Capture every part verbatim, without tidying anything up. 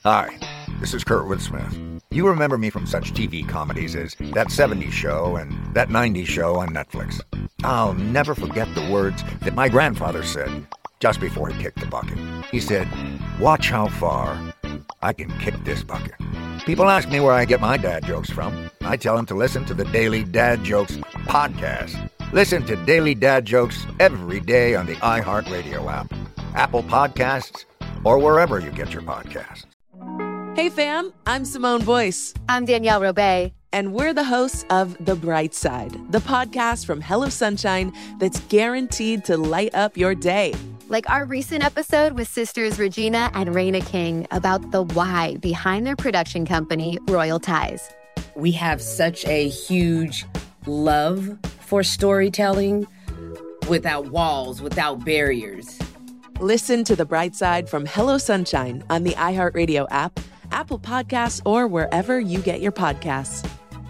Hi, this is Kurtwood Smith. You remember me from such T V comedies as That seventies Show and That nineties Show on Netflix. I'll never forget the words that my grandfather said just before he kicked the bucket. He said, "Watch how far I can kick this bucket." People ask me where I get my dad jokes from. I tell them to listen to the Daily Dad Jokes podcast. Listen to Daily Dad Jokes every day on the iHeartRadio app, Apple Podcasts, or wherever you get your podcasts. Hey fam, I'm Simone Boyce. I'm Danielle Robay. And we're the hosts of The Bright Side, the podcast from Hello Sunshine that's guaranteed to light up your day. Like our recent episode with sisters Regina and Raina King about the why behind their production company, Royal Ties. We have such a huge love for storytelling without walls, without barriers. Listen to The Bright Side from Hello Sunshine on the iHeartRadio app, Apple Podcasts, or wherever you get your podcasts.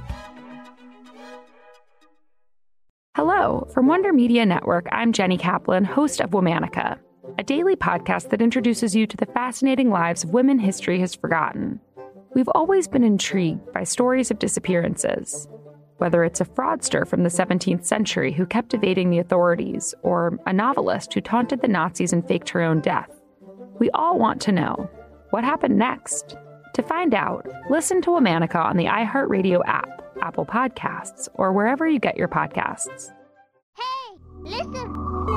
Hello, from Wonder Media Network, I'm Jenny Kaplan, host of Womanica, a daily podcast that introduces you to the fascinating lives of women history has forgotten. We've always been intrigued by stories of disappearances, whether it's a fraudster from the seventeenth century who kept evading the authorities, or a novelist who taunted the Nazis and faked her own death. We all want to know, what happened next? To find out, listen to Womanica on the iHeartRadio app, Apple Podcasts, or wherever you get your podcasts. Hey, listen!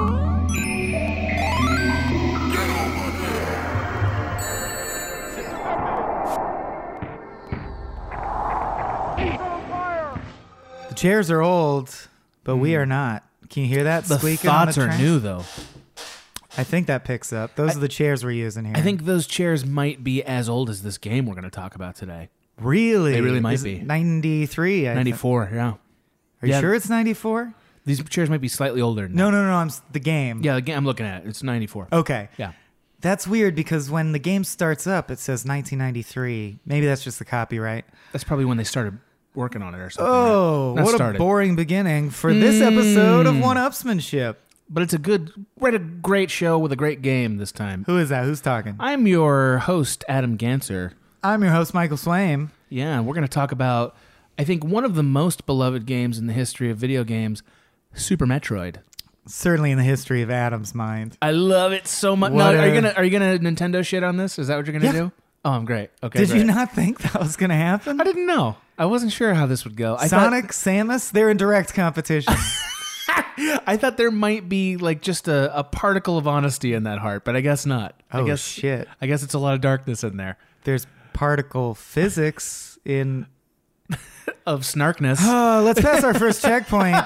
The chairs are old, but we are not. Can you hear that The squeaking on the thoughts are track? new, though. I think that picks up. Those I- are the chairs we're using here. I think those chairs might be as old as this game we're going to talk about today. Really? They really might Is be. it ninety-three. I thi- ninety-four, yeah. Are you Yeah. sure it's ninety-four? These chairs might be slightly older than No, that. no, no. I'm s- the game. Yeah, again, I'm looking at it. It's ninety-four. Okay. Yeah. That's weird because when the game starts up, it says nineteen ninety-three. Maybe that's just the copyright. That's probably when they started working on it or something. Oh, right? Not what started. a boring beginning for this episode of Mm. One-Upsmanship. But it's a good, we're at a great show with a great game this time. Who is that? Who's talking? I'm your host, Adam Ganser. I'm your host, Michael Swaim. Yeah, we're going to talk about, I think, one of the most beloved games in the history of video games, Super Metroid. Certainly in the history of Adam's mind. I love it so much. What No, are a- you gonna are you gonna Nintendo shit on this? Is that what you're gonna Yeah. do? Oh, I'm great. Okay. Did great. you not think that was going to happen? I didn't know. I wasn't sure how this would go. I Sonic, Samus, they're in direct competition. thought, I thought there might be like just a, a particle of honesty in that heart, but I guess not. I Oh, guess shit. I guess it's a lot of darkness in there There's particle physics in... of snarkness. Oh, let's pass our first checkpoint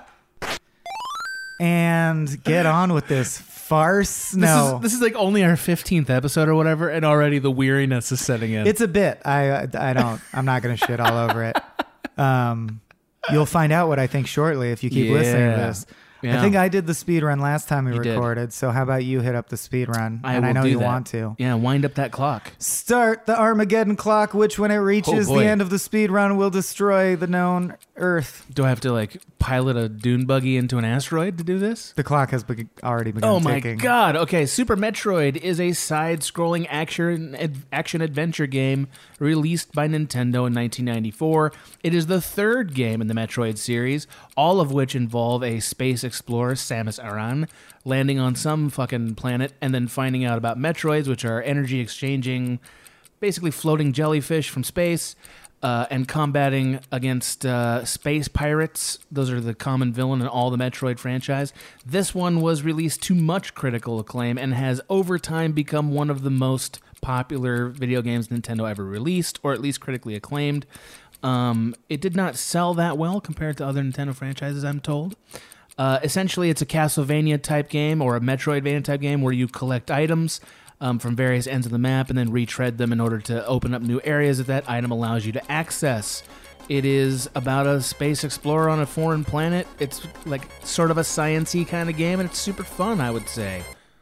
and get on with this farce. This No, is, this is like only our fifteenth episode or whatever, and already the weariness is setting in. it's a bit. I I don't. I'm not going to shit all over it. Um, you'll find out what I think shortly if you keep listening to Yeah. this. Yeah. I think I did the speed run last time we You did. recorded. So how about you hit up the speed run? I and will I know do you that. want to. Yeah, wind up that clock. Start the Armageddon clock, which when it reaches Oh, the boy. end of the speed run will destroy the known Earth. Do I have to like pilot a dune buggy into an asteroid to do this? The clock has be- already begun Oh my ticking. god. Okay, Super Metroid is a side-scrolling action ad- action adventure game released by Nintendo in nineteen ninety-four. It is the third game in the Metroid series, all of which involve a space explorer, Samus Aran, landing on some fucking planet and then finding out about Metroids, which are energy exchanging, basically floating jellyfish from space. Uh, and combating against uh, space pirates. Those are the common villain in all the Metroid franchise. This one was released to much critical acclaim and has over time become one of the most popular video games Nintendo ever released, or at least critically acclaimed. Um, it did not sell that well compared to other Nintendo franchises, I'm told. Uh, essentially, it's a Castlevania-type game or a Metroidvania-type game where you collect items Um, from various ends of the map and then retread them in order to open up new areas that that item allows you to access. It is about a space explorer on a foreign planet. It's like sort of a science-y kind of game, and it's super fun, I would say.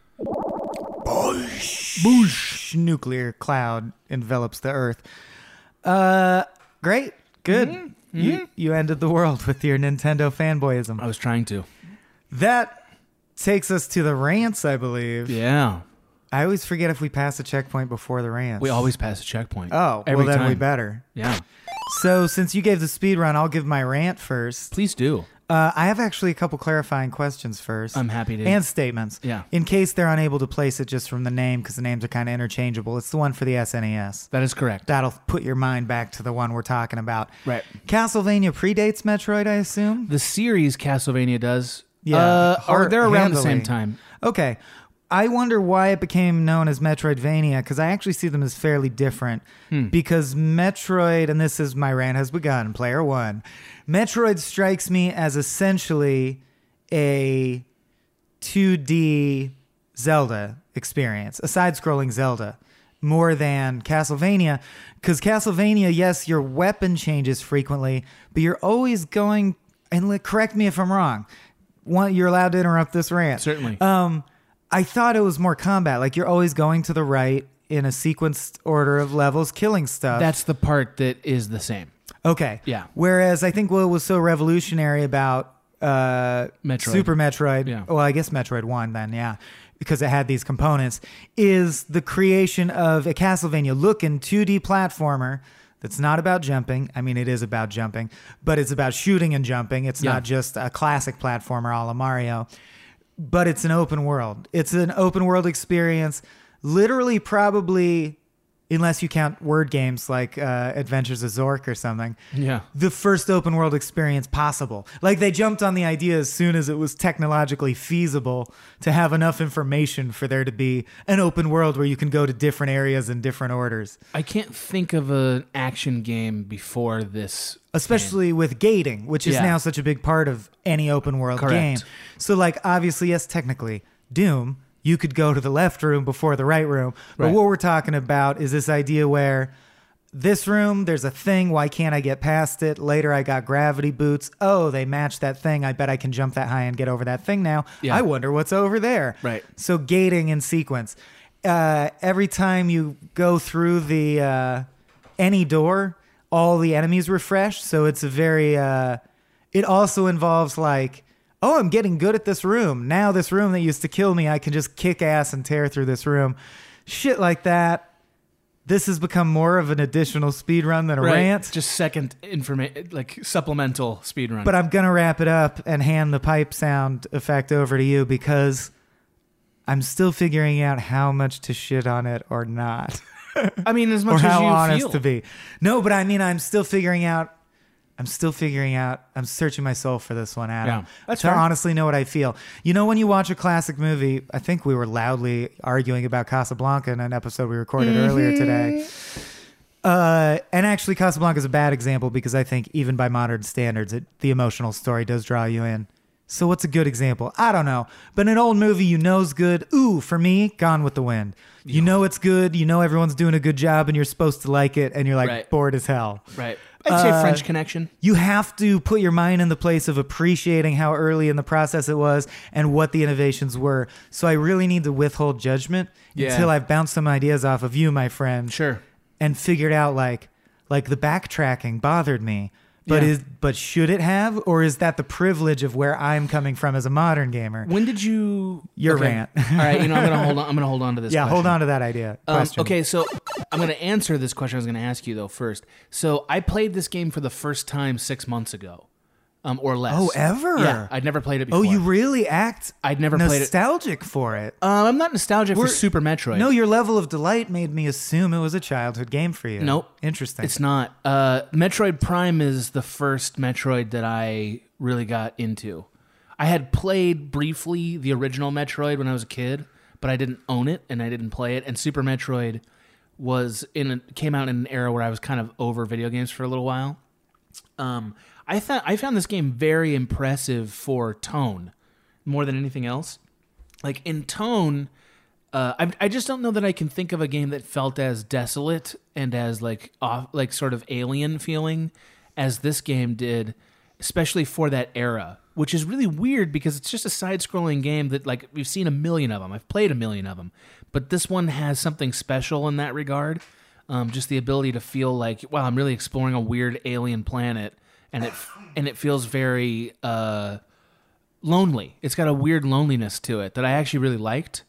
Boosh. Boosh. Nuclear cloud envelops the Earth. Uh, great. Good. Mm-hmm. You, you ended the world with your Nintendo fanboyism. I was trying to. That takes us to the rants, I believe. Yeah. I always forget if we pass a checkpoint before the ranch. We always pass a checkpoint. Oh, every well then time. we better. Yeah. So since you gave the speed run, I'll give my rant first. Please do. Uh, I have actually a couple clarifying questions first. I'm happy to. And statements. Yeah. In case they're unable to place it just from the name, because the names are kind of interchangeable. It's the one for the S N E S. That is correct. That'll put your mind back to the one we're talking about. Right. Castlevania predates Metroid, I assume? The series Castlevania does. Yeah. Uh, or Hard- they're around the handily. same time. Okay. I wonder why it became known as Metroidvania, because I actually see them as fairly different. Hmm. Because Metroid, and this is my rant has begun, player one, Metroid strikes me as essentially a two D Zelda experience, a side-scrolling Zelda, more than Castlevania. Because Castlevania, yes, your weapon changes frequently, but you're always going, and li- correct me if I'm wrong, one, you're allowed to interrupt this rant. Certainly. Um, I thought it was more combat. Like you're always going to the right in a sequenced order of levels, killing stuff. That's the part that is the same. Okay. Yeah. Whereas I think what was so revolutionary about uh, Metroid. Super Metroid, Yeah. well, I guess Metroid one then, yeah, because it had these components, is the creation of a Castlevania-looking two D platformer that's not about jumping. I mean, it is about jumping, but it's about shooting and jumping. It's Yeah. not just a classic platformer a la Mario. But it's an open world. It's an open world experience. Literally, probably, unless you count word games like uh, Adventures of Zork or something, Yeah. the first open world experience possible. Like they jumped on the idea as soon as it was technologically feasible to have enough information for there to be an open world where you can go to different areas in different orders. I can't think of an action game before this. Especially with gating, which is Yeah. now such a big part of any open world Correct. game. So, like, obviously, yes, technically, Doom, you could go to the left room before the right room. But Right. what we're talking about is this idea where this room, there's a thing. Why can't I get past it? Later, I got gravity boots. Oh, they match that thing. I bet I can jump that high and get over that thing now. Yeah. I wonder what's over there. Right. So, gating in sequence. Uh, every time you go through the uh, any door, all the enemies refresh. So it's a very, uh, it also involves like, oh, I'm getting good at this room. Now this room that used to kill me, I can just kick ass and tear through this room. Shit like that. This has become more of an additional speed run than a Right. rant. Just second information, like supplemental speedrun. But I'm going to wrap it up and hand the pipe sound effect over to you because I'm still figuring out how much to shit on it or not. I mean, as or much as how you honest feel. to be. No, but I mean, I'm still figuring out. I'm still figuring out. I'm searching my soul for this one, Adam. Yeah, that's to fair. honestly know what I feel. You know, when you watch a classic movie, I think we were loudly arguing about Casablanca in an episode we recorded Mm-hmm. earlier today. Uh, and actually, Casablanca is a bad example because I think even by modern standards, it, the emotional story does draw you in. So what's a good example? I don't know. But an old movie you know's good. Ooh, for me, Gone with the Wind. You know it's good. You know everyone's doing a good job and you're supposed to like it and you're like Right. bored as hell. Right. I'd say Uh, French Connection. You have to put your mind in the place of appreciating how early in the process it was and what the innovations were. So I really need to withhold judgment Yeah. until I've bounced some ideas off of you, my friend. Sure. And figured out like like the backtracking bothered me. But Yeah. is but should it have, or is that the privilege of where I'm coming from as a modern gamer? When did you? Your okay. rant. All right. You know, I'm gonna hold on. I'm gonna hold on to this. Yeah, question. hold on to that idea. Um, Question. okay, so I'm going to answer this question I was going to ask you, though, first. So I played this game for the first time six months ago, um, or less. Oh, ever? Yeah, I'd never played it before. Oh, you really act I'd never played it. nostalgic for it. Um, I'm not nostalgic We're- for Super Metroid. No, your level of delight made me assume it was a childhood game for you. Nope. Interesting. It's not. Uh, Metroid Prime is the first Metroid that I really got into. I had played briefly the original Metroid when I was a kid, but I didn't own it and I didn't play it. And Super Metroid was in a, came out in an era where I was kind of over video games for a little while. Um, I thought I found this game very impressive for tone, more than anything else. Like in tone, uh, I I just don't know that I can think of a game that felt as desolate and as like off, like sort of alien feeling as this game did, especially for that era. Which is really weird because it's just a side-scrolling game that like we've seen a million of them. I've played a million of them, but this one has something special in that regard. Um, just the ability to feel like, wow, I'm really exploring a weird alien planet, and it and it feels very uh, lonely. It's got a weird loneliness to it that I actually really liked.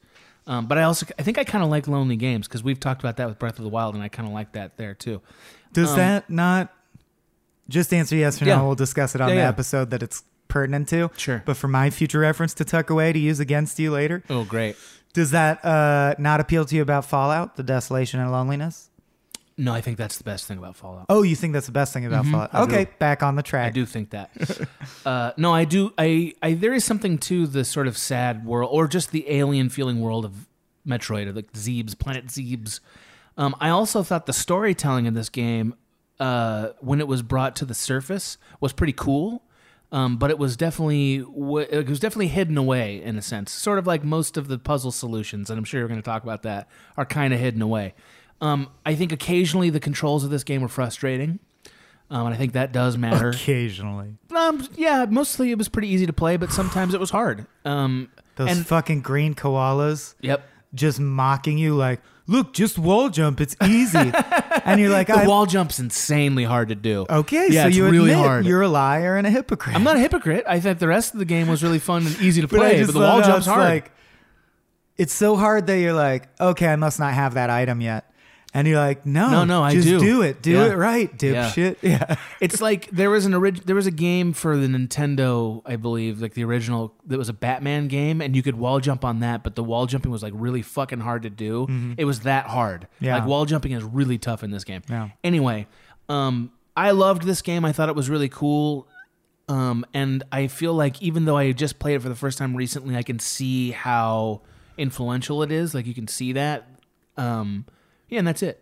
Um, but I also I think I kind of like lonely games because we've talked about that with Breath of the Wild, and I kind of like that there too. Does um, that not just answer yes or yeah. no? We'll discuss it on Yeah, the yeah. episode that it's pertinent to. Sure. But for my future reference to tuck away to use against you later, Oh, great. does that uh, not appeal to you about Fallout, the desolation and loneliness? No, I think that's the best thing about Fallout. Oh, you think that's the best thing about Fallout? I Okay, do. back on the track. I do think that. uh, no, I do. I, I there is something to the sort of sad world, or just the alien feeling world of Metroid, or like Zebes, Planet Zebes. Um, I also thought the storytelling in this game, uh, when it was brought to the surface, was pretty cool. Um, but it was definitely w- it was definitely hidden away in a sense, sort of like most of the puzzle solutions, and I'm sure you're going to talk about that, are kind of hidden away. Um, I think occasionally the controls of this game were frustrating, um, and I think that does matter. Occasionally. Um, yeah, mostly it was pretty easy to play, but sometimes it was hard. Um, Those and, fucking green koalas yep. just mocking you like, look, just wall jump. It's easy. And you're like, The I, wall jump's insanely hard to do. okay, yeah, so it's you really admit hard. you're a liar and a hypocrite. I'm not a hypocrite. I thought the rest of the game was really fun and easy to But I play, just but the love wall how jump's it's hard. Like, it's so hard that you're like, okay, I must not have that item yet. And you're like, no, No, no, I just do. do it. Do Yeah. it right, dipshit. Yeah. yeah. It's like there was an orig- there was a game for the Nintendo, I believe, like the original, that was a Batman game, and you could wall jump on that, but the wall jumping was like really fucking hard to do. It was that hard. Yeah. Like wall jumping is really tough in this game. Yeah. Anyway, um, I loved this game. I thought it was really cool. Um, and I feel like even though I just played it for the first time recently, I can see how influential it is. Like you can see that. Um, yeah, and that's it.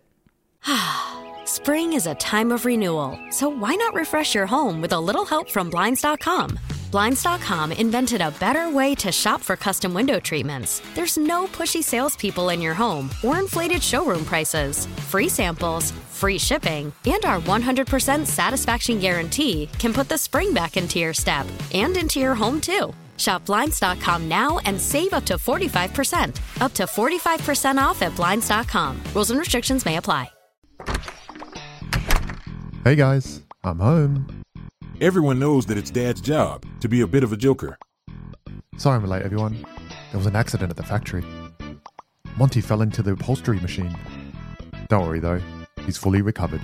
Spring is a time of renewal, so why not refresh your home with a little help from Blinds dot com? Blinds dot com invented a better way to shop for custom window treatments. There's no pushy salespeople in your home or inflated showroom prices. Free samples, free shipping, and our one hundred percent satisfaction guarantee can put the spring back into your step and into your home, too. Shop Blinds dot com now and save up to forty-five percent. Up to forty-five percent off at Blinds dot com. Rules and restrictions may apply. Hey guys, I'm home. Everyone knows that it's Dad's job to be a bit of a joker. Sorry I'm late, everyone. There was an accident at the factory. Monty fell into the upholstery machine. Don't worry though, he's fully recovered.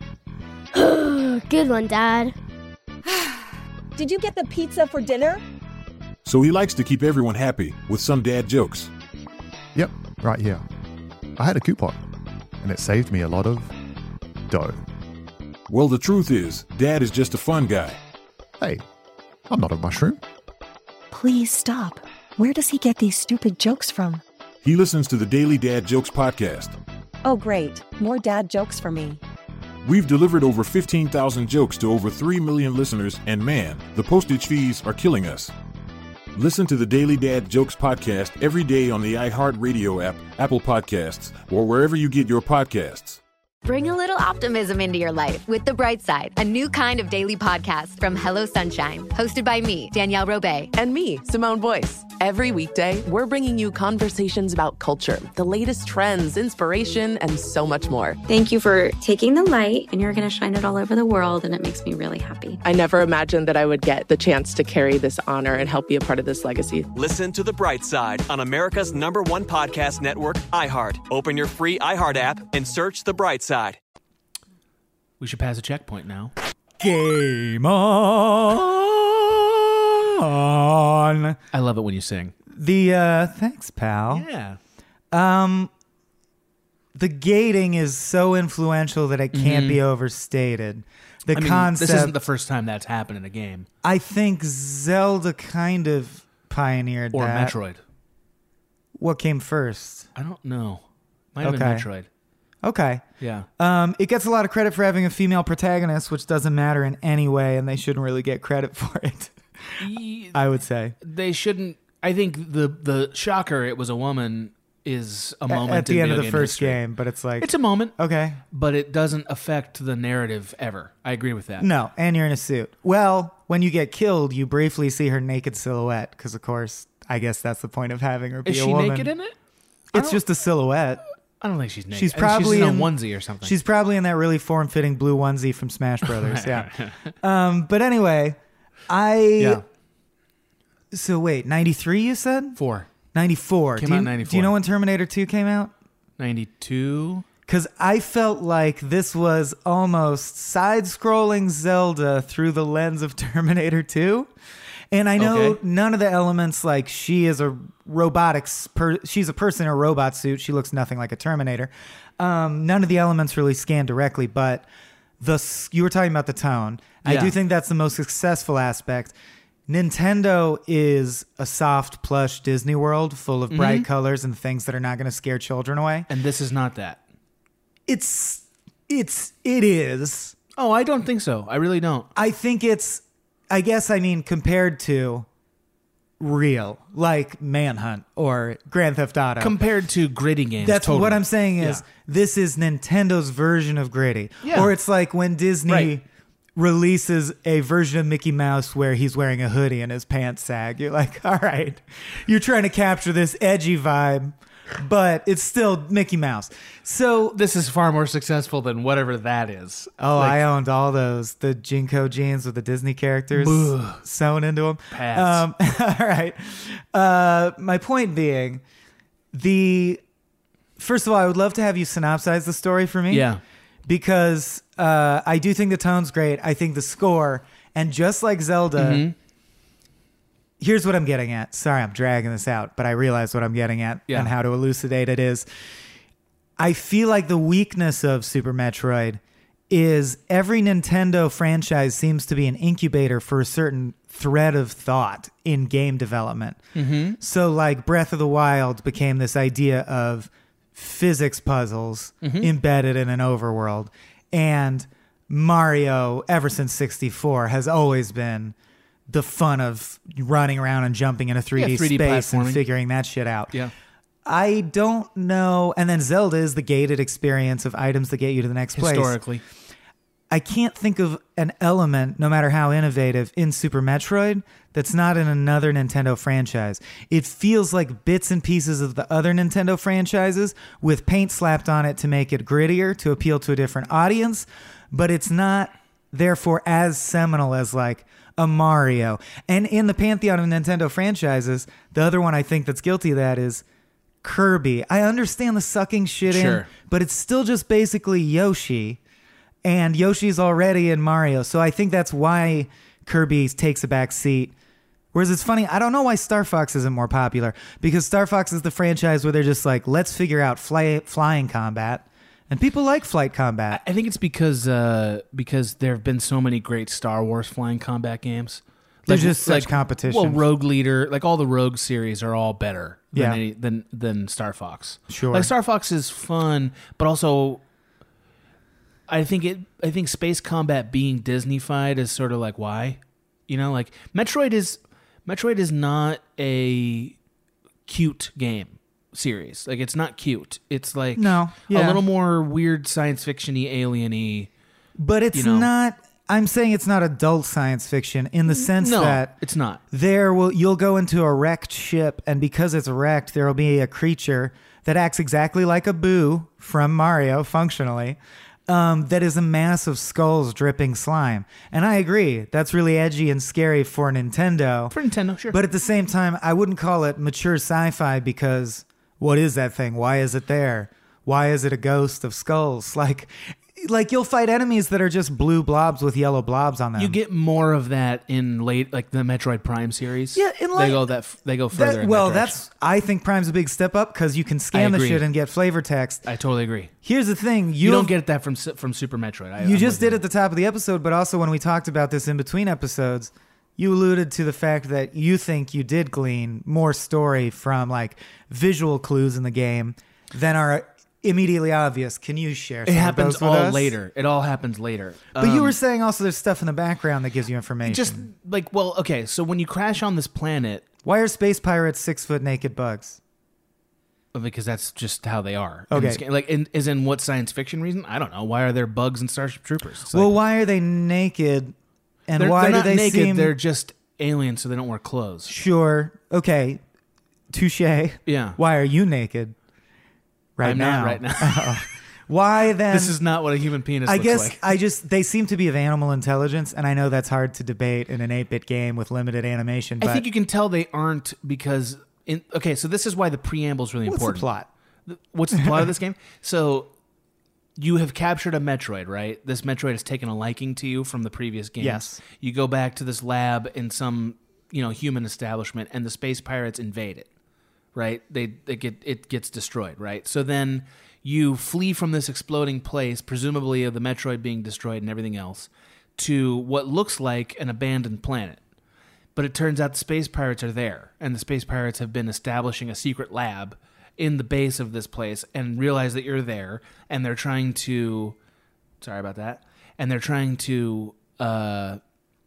Good one, Dad. Did you get the pizza for dinner? So he likes to keep everyone happy with some dad jokes. Yep, right here. I had a coupon, and it saved me a lot of dough. Well, the truth is, Dad is just a fun guy. Hey, I'm not a mushroom. Please stop. Where does he get these stupid jokes from? He listens to the Daily Dad Jokes podcast. Oh, great. More dad jokes for me. We've delivered over fifteen thousand jokes to over three million listeners, and man, the postage fees are killing us. Listen to the Daily Dad Jokes podcast every day on the iHeartRadio app, Apple Podcasts, or wherever you get your podcasts. Bring a little optimism into your life with The Bright Side, a new kind of daily podcast from Hello Sunshine, hosted by me, Danielle Robay. And me, Simone Boyce. Every weekday, we're bringing you conversations about culture, the latest trends, inspiration, and so much more. Thank you for taking the light, and you're going to shine it all over the world, and it makes me really happy. I never imagined that I would get the chance to carry this honor and help be a part of this legacy. Listen to The Bright Side on America's number one podcast network, iHeart. Open your free iHeart app and search The Bright Side. We should pass a checkpoint now. Game on. I love it when you sing. The uh thanks, pal. Yeah. Um the gating is so influential that it can't Mhm. be overstated. The I mean, concept this isn't the first time that's happened in a game. I think Zelda kind of pioneered Or that. Metroid. What came first? I don't know. Might have Okay. been Metroid. Okay. Yeah. Um, it gets a lot of credit for having a female protagonist, which doesn't matter in any way, and they shouldn't really get credit for it. I would say. They shouldn't. I think the the shocker it was a woman is a moment at the in end of video the first history. game, but it's like It's a moment. Okay. But it doesn't affect the narrative ever. I agree with that. No, and you're in a suit. Well, when you get killed, you briefly see her naked silhouette, because of course, I guess that's the point of having her be Is a she woman. naked in it? I It's don't- just a silhouette. I don't think she's naked. She's I think probably she's in in a onesie or something. She's probably in that really form-fitting blue onesie from Smash Brothers. Yeah. Um, but anyway, I. Yeah. So wait, ninety-three you said? Four. ninety-four. Came do out you, in ninety-four. Do you know when Terminator two came out? ninety-two. Because I felt like this was almost side-scrolling Zelda through the lens of Terminator two. And I know Okay. none of the elements, like she is a robotics, per, she's a person in a robot suit. She looks nothing like a Terminator. Um, none of the elements really scan directly, but the s- you were talking about the tone. I Yeah. do think that's the most successful aspect. Nintendo is a soft, plush Disney World full of bright Mhm. colors and things that are not going to scare children away. And this is not that. It's, it's, it is. Oh, I don't think so. I really don't. I think it's, I guess, I mean, compared to real, like Manhunt or Grand Theft Auto. Compared to gritty games. That's totally. what I'm saying is Yeah. this is Nintendo's version of gritty. Yeah. Or it's like when Disney Right. releases a version of Mickey Mouse where he's wearing a hoodie and his pants sag. You're like, all right, you're trying to capture this edgy vibe, but it's still Mickey Mouse. So this is far more successful than whatever that is. Oh, Like, I owned all those. The Jinko jeans with the Disney characters Ugh. sewn into them. Pats. Um, all right. Uh, my point being, the first of all, I would love to have you synopsize the story for me. Yeah. Because uh, I do think the tone's great. I think the score, and just like Zelda, Mhm. here's what I'm getting at. Sorry, I'm dragging this out, but I realize what I'm getting at Yeah. and how to elucidate it is. I feel like the weakness of Super Metroid is every Nintendo franchise seems to be an incubator for a certain thread of thought in game development. Mhm. So like Breath of the Wild became this idea of physics puzzles Mhm. embedded in an overworld. And Mario, ever since sixty-four, has always been the fun of running around and jumping in a three D, Yeah, three D space and platforming. figuring that shit out. Yeah. I don't know. And then Zelda is the gated experience of items that get you to the next place. Historically. I can't think of an element, no matter how innovative, in Super Metroid that's not in another Nintendo franchise. It feels like bits and pieces of the other Nintendo franchises with paint slapped on it to make it grittier, to appeal to a different audience, but it's not, therefore, as seminal as like a Mario. And in the pantheon of Nintendo franchises, the other one I think that's guilty of that is Kirby. I understand the sucking shit in, Sure. but it's still just basically Yoshi. And Yoshi's already in Mario. So I think that's why Kirby takes a back seat. Whereas it's funny, I don't know why Star Fox isn't more popular. Because Star Fox is the franchise where they're just like, let's figure out fly- flying combat. And people like flight combat. I think it's because uh, because there have been so many great Star Wars flying combat games. There's just such competition. Well, Rogue Leader, like all the Rogue series, are all better than Yeah. any, than than Star Fox. Sure. Like Star Fox is fun, but also I think it. I think space combat being Disney-fied is sort of like why, you know, like Metroid is Metroid is not a cute game series. Like it's not cute. It's like No, yeah. a little more weird science fiction-y, alien-y. But it's you know. not, I'm saying it's not adult science fiction in the sense No, that it's not. There will you'll go into a wrecked ship, and because it's wrecked, there will be a creature that acts exactly like a Boo from Mario, functionally, um, that is a mass of skulls dripping slime. And I agree, that's really edgy and scary for Nintendo. For Nintendo, sure. But at the same time, I wouldn't call it mature sci-fi because what is that thing? Why is it there? Why is it a ghost of skulls? Like, like you'll fight enemies that are just blue blobs with yellow blobs on them. You get more of that in late, like the Metroid Prime series. Yeah, in like- they go that f- they go further. That- in well, that direction. that's I think Prime's a big step up because you can I scan the agree. shit and get flavor text. I totally agree. Here's the thing: You, you, don't get that from Su- from Super Metroid. I, You I'm just with did at the top of the episode, but also when we talked about this in between episodes, you alluded to the fact that you think you did glean more story from like visual clues in the game than are immediately obvious. Can you share? It Some happens of those with all us? later. It all happens later. But you Um, were saying also there's stuff in the background that gives you information. just like well, okay. So when you crash on this planet, why are space pirates six foot naked bugs? because that's just how they are. Okay. In this game. Like, in, is in what science fiction reason? I don't know. Why are there bugs in Starship Troopers? It's Well, like, why are they naked? And they're, why they're do not they naked? seem? They're just aliens, so they don't wear clothes. Sure. Okay. Touche. Yeah. Why are you naked? Right I'm now. not right now. Oh. Why then? This is not what a human penis I looks guess like. I just they seem to be of animal intelligence, and I know that's hard to debate in an eight-bit game with limited animation. But I think you can tell they aren't because In, okay, so this is why the preamble is really What's important. the plot? The- What's the plot of this game? So you have captured a Metroid, right? This Metroid has taken a liking to you from the previous games. Yes. You go back to this lab in some, you know, human establishment, and the space pirates invade it, right? They, they get it gets destroyed, right? So then you flee from this exploding place, presumably of the Metroid being destroyed and everything else, to what looks like an abandoned planet. But it turns out the space pirates are there, and the space pirates have been establishing a secret lab in the base of this place and realize that you're there, and they're trying to... Sorry about that. And they're trying to uh,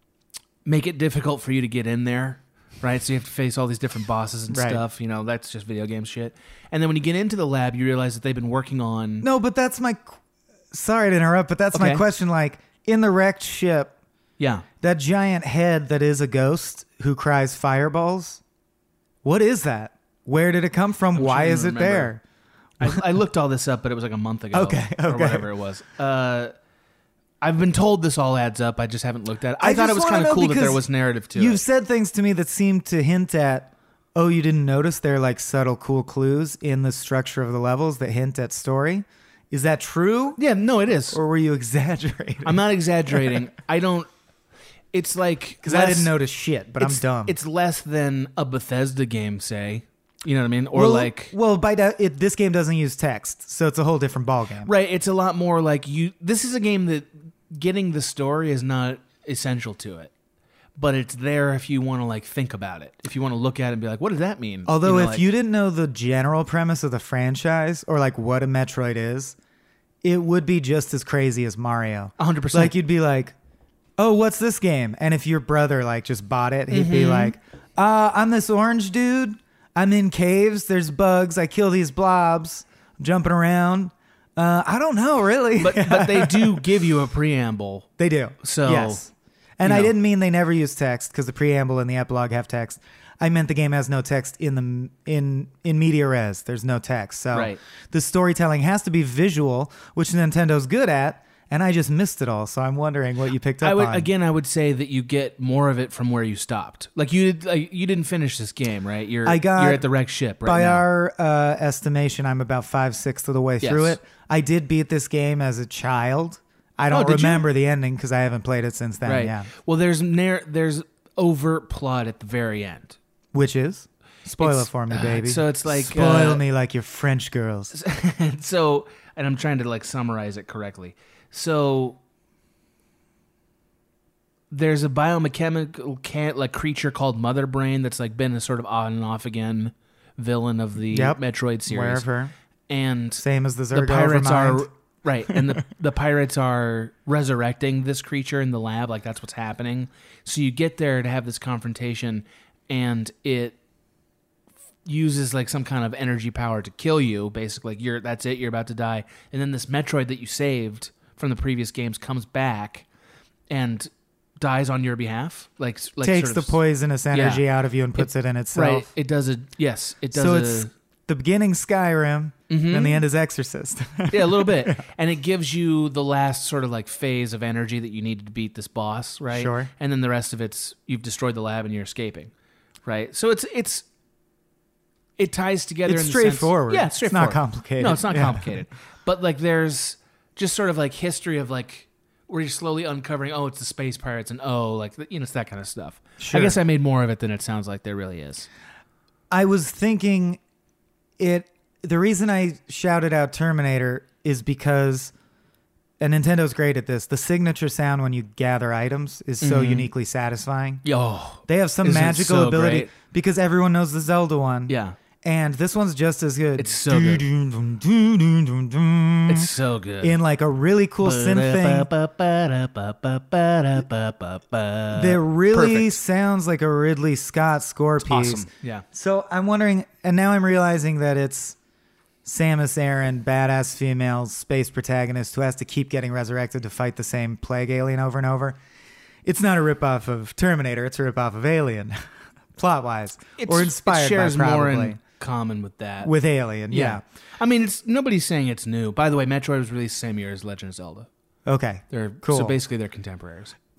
make it difficult for you to get in there, right? So you have to face all these different bosses and Right. stuff. You know, that's just video game shit. And then when you get into the lab, you realize that they've been working on... No, but that's my... Sorry to interrupt, but that's Okay. my question. Like, in the wrecked ship, Yeah. that giant head that is a ghost who cries fireballs, what is that? Where did it come from? I'm Why trying to is it remember. there? I, I looked all this up, but it was like a month ago. Okay, Or okay. whatever it was. Uh, I've been told this all adds up. I just haven't looked at it. I, I thought it just was wanna kind of know cool that there because was narrative to You've it. said things to me that seem to hint at, oh, you didn't notice there are like subtle, cool clues in the structure of the levels that hint at story. Is that true? Yeah, no, it is. Or were you exaggerating? I'm not exaggerating. I don't... It's like... Because I less- didn't notice shit, but I'm it's- dumb. It's less than a Bethesda game, say. You know what I mean? Or well, like... well, by that, it, this game doesn't use text, so it's a whole different ballgame. Right, it's a lot more like you... This is a game that getting the story is not essential to it. But it's there if you want to like think about it. If you want to look at it and be like, what does that mean? Although know, if like- you didn't know the general premise of the franchise or like what a Metroid is, it would be just as crazy as Mario. one hundred percent. Like you'd be like, oh, what's this game? And if your brother like just bought it, he'd be Mhm. like, uh, I'm this orange dude. I'm in caves. There's bugs. I kill these blobs. I'm jumping around. Uh, I don't know, really. But but they do give you a preamble. They do. So yes. And you I know. didn't mean they never use text because the preamble and the epilogue have text. I meant the game has no text in the in in media res. There's no text. So Right. the storytelling has to be visual, which Nintendo's good at, and I just missed it all. So I'm wondering what you picked up I would on. again. I would say that you get more of it from where you stopped. Like you did. Like, you didn't finish this game, right? You're I got you're at the wrecked ship right by now. our uh, estimation, I'm about five sixths of the way through Yes. it. I did beat this game as a child. I don't Oh, did you? remember the ending because I haven't played it since then. right. Yeah, Well, there's narr- there's overt plot at the very end. which is spoil It's- it for me, uh, baby. so it's like, spoil uh, me like your French girls. so, and I'm trying to like summarize it correctly. So there's a biomechanical can- like creature called Mother Brain that's like been a sort of on and off again villain of the Yep. Metroid series. Aware of her. And Same as the the Zergo pirates Overmind. are right, and the the pirates are resurrecting this creature in the lab. Like that's what's happening. So you get there to have this confrontation, and it uses like some kind of energy power to kill you. Basically, like you're that's it. You're about to die, and then this Metroid that you saved from the previous games comes back and dies on your behalf. Like, like Takes sort the of- poisonous energy Yeah. out of you and puts it, in itself. Right. It does a yes. It does. So a, it's the beginning Skyrim Mhm. and the end is Exorcist. yeah, a little bit. And it gives you the last sort of like phase of energy that you needed to beat this boss, right? Sure. And then the rest of it's you've destroyed the lab and you're escaping, right? So it's it's it ties together. It's in the sense- straightforward. yeah, It's it's not straightforward. complicated. No, it's not Yeah. complicated. But like there's just sort of like history of like where you're slowly uncovering. Oh, it's the space pirates, and oh, like you know, it's that kind of stuff. Sure. I guess I made more of it than it sounds like there really is. I was thinking it. The reason I shouted out Terminator is because, and Nintendo's great at this, the signature sound when you gather items is so Mhm. uniquely satisfying. Yo, They have some isn't it magical so ability great? because everyone knows the Zelda one. Yeah. And this one's just as good. It's so good. It's It's so good. in like a really cool synth thing that really Perfect. sounds like a Ridley Scott score piece. awesome. Yeah. So I'm wondering, and now I'm realizing that it's Samus Aran, badass female space protagonist who has to keep getting resurrected to fight the same plague alien over and over. It's not a ripoff of Terminator, it's a ripoff of Alien, plot-wise. It's, or inspired it shares by, more probably. in common with that. With Alien, yeah. I mean, it's nobody's saying it's new. By the way, Metroid was released the same year as Legend of Zelda. Okay, They're cool. So basically, they're contemporaries.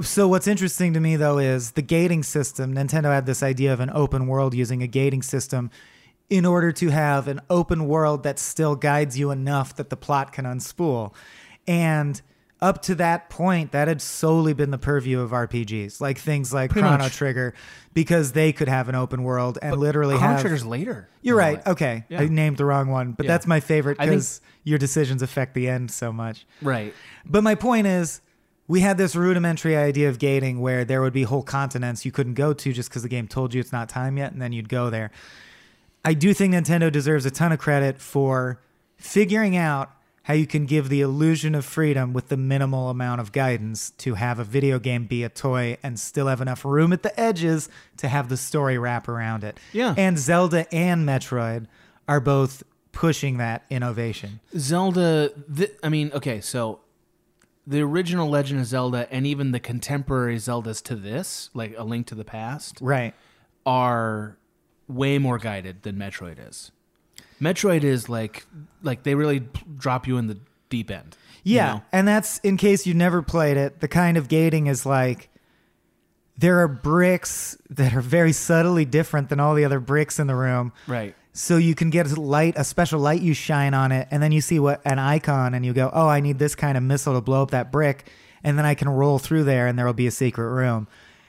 So what's interesting to me, though, is the gating system. Nintendo had this idea of an open world using a gating system in order to have an open world that still guides you enough that the plot can unspool. And up to that point, that had solely been the purview of R P Gs, like things like Pretty Chrono much. Trigger, because they could have an open world and But literally Chrono have... Trigger's later. You're right. Okay. Yeah. I named the wrong one, but Yeah. that's my favorite I think- because your decisions affect the end so much. Right. But my point is, we had this rudimentary idea of gating where there would be whole continents you couldn't go to just because the game told you it's not time yet, and then you'd go there. I do think Nintendo deserves a ton of credit for figuring out how you can give the illusion of freedom with the minimal amount of guidance to have a video game be a toy and still have enough room at the edges to have the story wrap around it. Yeah. And Zelda and Metroid are both pushing that innovation. Zelda, th- I mean, okay, so the original Legend of Zelda and even the contemporary Zeldas to this, like A Link to the Past, Right. are way more guided than Metroid is. Metroid is like, like they really p- drop you in the deep end. you Yeah, know? and that's in case you never played it. The kind of gating is like there are bricks that are very subtly different than all the other bricks in the room. Right. So you can get a light, a special light you shine on it, and then you see what an icon, and you go, "Oh, I need this kind of missile to blow up that brick," and then I can roll through there, and there will be a secret room.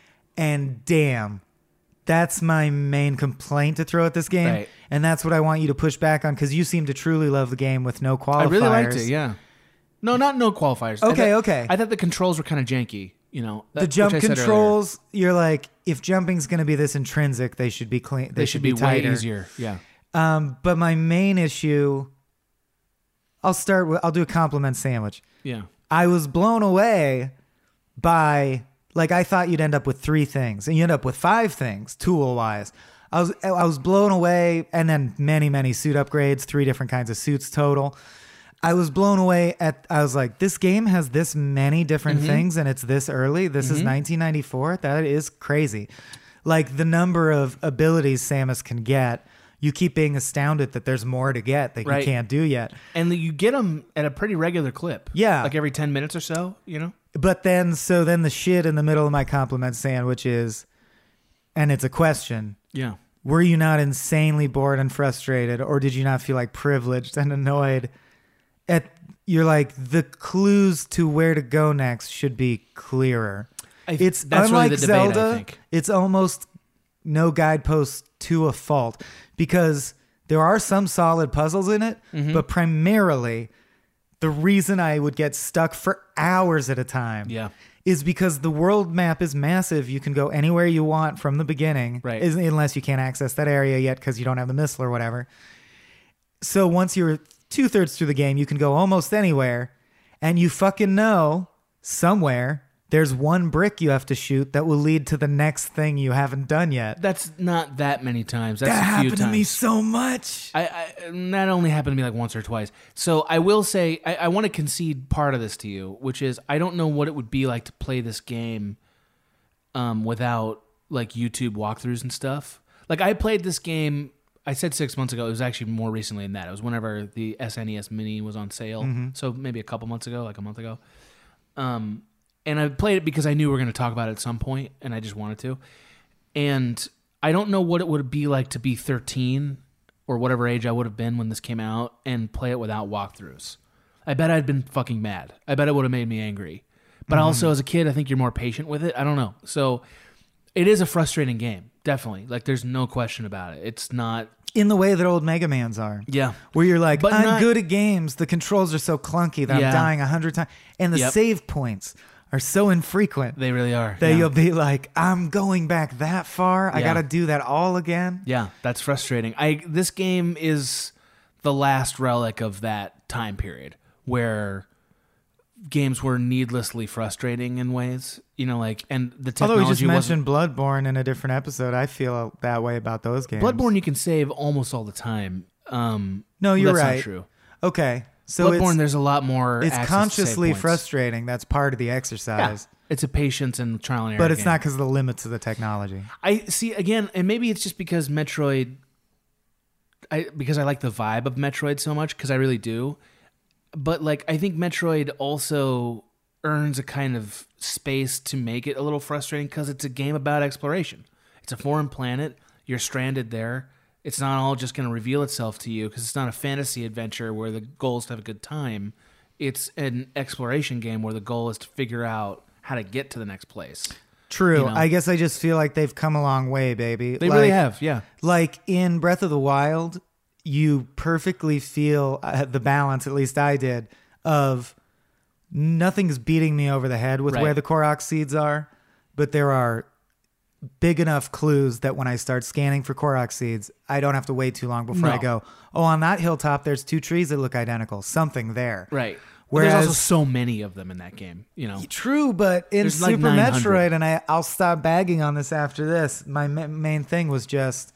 And damn, that's my main complaint to throw at this game, Right. and that's what I want you to push back on because you seem to truly love the game with no qualifiers. I really liked it, yeah. No, not no qualifiers. I Okay, thought- okay. I thought the controls were kind of janky, you know. The that- jump which I said earlier. controls, you're like, if jumping's going to be this intrinsic, they should be clean. They, They should be way tighter. easier, yeah. Um, but my main issue, I'll start with, I'll do a compliment sandwich. Yeah. I was blown away by, like, I thought you'd end up with three things, and you end up with five things, tool wise. I was I was blown away, and then many many suit upgrades, three different kinds of suits total. I was blown away at. I was like, this game has this many different Mhm. things, and it's this early. This is Mhm. nineteen ninety-four. That is crazy. Like the number of abilities Samus can get. You keep being astounded that there's more to get that Right. you can't do yet. And you get them at a pretty regular clip. Yeah. Like every ten minutes or so, you know? But then, so then the shit in the middle of my compliment sandwich is, and it's a question. Yeah. Were you not insanely bored and frustrated, or did you not feel like privileged and annoyed at, you're like, the clues to where to go next should be clearer. I- It's that's really unlike the debate, I Zelda, think. it's almost no guideposts to a fault because there are some solid puzzles in it, Mhm. but primarily the reason I would get stuck for hours at a time Yeah. is because the world map is massive. You can go anywhere you want from the beginning, Right. is- unless you can't access that area yet because you don't have the missile or whatever. So once you're two thirds through the game, you can go almost anywhere, and you fucking know somewhere there's one brick you have to shoot that will lead to the next thing you haven't done yet. That's not that many times. That's That a few happened to me times. so much. I, I that only happened to me like once or twice. So I will say I, I want to concede part of this to you, which is I don't know what it would be like to play this game um, without like YouTube walkthroughs and stuff. Like I played this game. I said six months ago. It was actually more recently than that. It was whenever the S N E S Mini was on sale. Mhm. So maybe a couple months ago, like a month ago. Um, and I played it because I knew we were going to talk about it at some point, and I just wanted to. And I don't know what it would be like to be thirteen or whatever age I would have been when this came out and play it without walkthroughs. I bet I'd been fucking mad. I bet it would have made me angry. But Mhm. also as a kid, I think you're more patient with it. I don't know. So it is a frustrating game, definitely. Like there's no question about it. It's not In the way that old Mega Mans are. Yeah. Where you're like, But I'm not- good at games. The controls are so clunky that Yeah. I'm dying a hundred times. And the Yep. save points are so infrequent. They really are. That yeah. you'll be like, I'm going back that far. I Yeah. got to do that all again. Yeah, that's frustrating. I this game is the last relic of that time period where games were needlessly frustrating in ways, you know, like and the Although technology we just wasn't- mentioned Bloodborne in a different episode, I feel that way about those games. Bloodborne you can save almost all the time. Um, No, you're that's right. Not true. Okay, so Bloodborne, it's, there's a lot more. It's access to save consciously points. frustrating. That's part of the Yeah, exercise. it's a patience and trial and error. But it's game. not because of the limits of the technology. I see again, and maybe it's just because Metroid. I because I like the vibe of Metroid so much because I really do, but like I think Metroid also earns a kind of space to make it a little frustrating because it's a game about exploration. It's a foreign planet. You're stranded there. It's not all just going to reveal itself to you because it's not a fantasy adventure where the goal is to have a good time. It's an exploration game where the goal is to figure out how to get to the next place. True. You know? I guess I just feel like they've come a long way, baby. They like, really have, yeah. Like in Breath of the Wild, you perfectly feel uh, the balance, at least I did, of nothing's beating me over the head with Right. where the Korok seeds are, but there are big enough clues that when I start scanning for Korok seeds, I don't have to wait too long before No. I go, oh, on that hilltop, there's two trees that look identical. Something there. Right. Whereas, There's also so many of them in that game, you know. True, but in There's like Super nine hundred. Metroid, and I, I'll stop bagging on this after this, my ma- main thing was just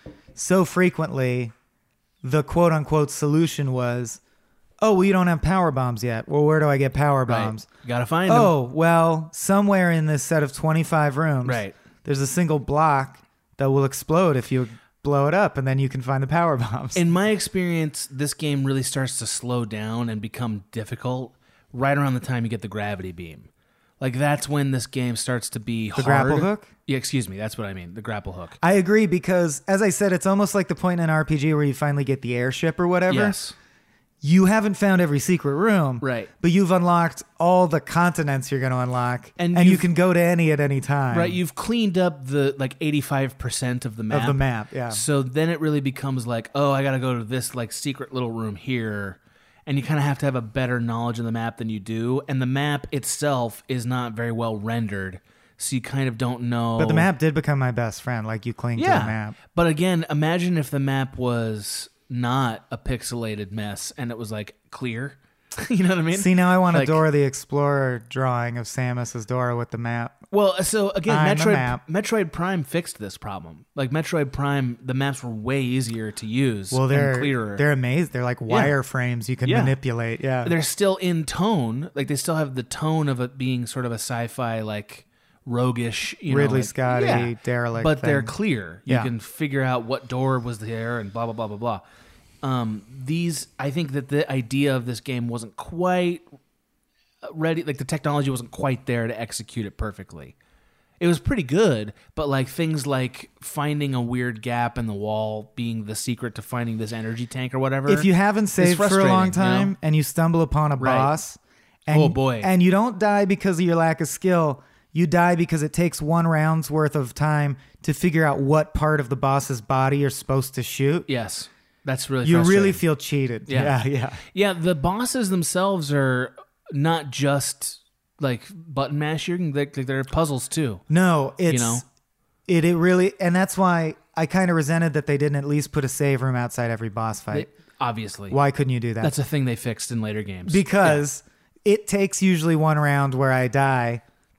so frequently the quote-unquote solution was, oh, well, you don't have power bombs yet. Well, where do I get power Right. bombs? You gotta find them. Oh, well, somewhere in this set of twenty-five rooms, Right. there's a single block that will explode if you blow it up, and then you can find the power bombs. In my experience, this game really starts to slow down and become difficult right around the time you get the gravity beam. Like, that's when this game starts to be The hard. grapple hook? Yeah, excuse me. That's what I mean. The grapple hook. I agree because, as I said, it's almost like the point in an R P G where you finally get the airship or whatever. Yes. You haven't found every secret room, Right. but you've unlocked all the continents you're going to unlock, And and, you you've- can go to any at any time. Right, you've cleaned up the like eighty-five percent of the map. Of the map, yeah. So then it really becomes like, oh, I got to go to this like secret little room here. And you kind of have to have a better knowledge of the map than you do. And the map itself is not very well rendered. So you kind of don't know. But the map did become my best friend. Like, you cling yeah. to the map. But again, imagine if the map was not a pixelated mess and it was like clear. You know what I mean? See, now I want Like- a Dora the Explorer drawing of Samus as Dora with the map. Well, so again, I'm a Metroid map. Metroid Prime fixed this problem. Like Metroid Prime, the maps were way easier to use. Well, and they're clearer. they're amazing. They're like wireframes you can Yeah. manipulate. Yeah. They're still in tone. Like they still have the tone of it being sort of a sci-fi, like roguish, you Ridley know, like- Scotty, yeah. derelict But they're thing. clear. You Yeah. can figure out what door was there and blah blah blah blah blah. Um, these, I think that the idea of this game wasn't quite ready. Like the technology wasn't quite there to execute it perfectly. It was pretty good, but like things like finding a weird gap in the wall being the secret to finding this energy tank or whatever. If you haven't is saved for a long frustrating, you time know? and you stumble upon a Right. boss, and, Oh, boy. and you don't die because of your lack of skill, you die because it takes one round's worth of time to figure out what part of the boss's body you're supposed to shoot. Yes, that's really You really frustrating. feel cheated. Yeah. Yeah, yeah. Yeah, the bosses themselves are not just like button mashing, they, they're puzzles too. No, it's you know? it it really, and that's why I kind of resented that they didn't at least put a save room outside every boss fight. They- obviously. Why couldn't you do that? That's a thing they fixed in later games. Because it takes usually one round where I die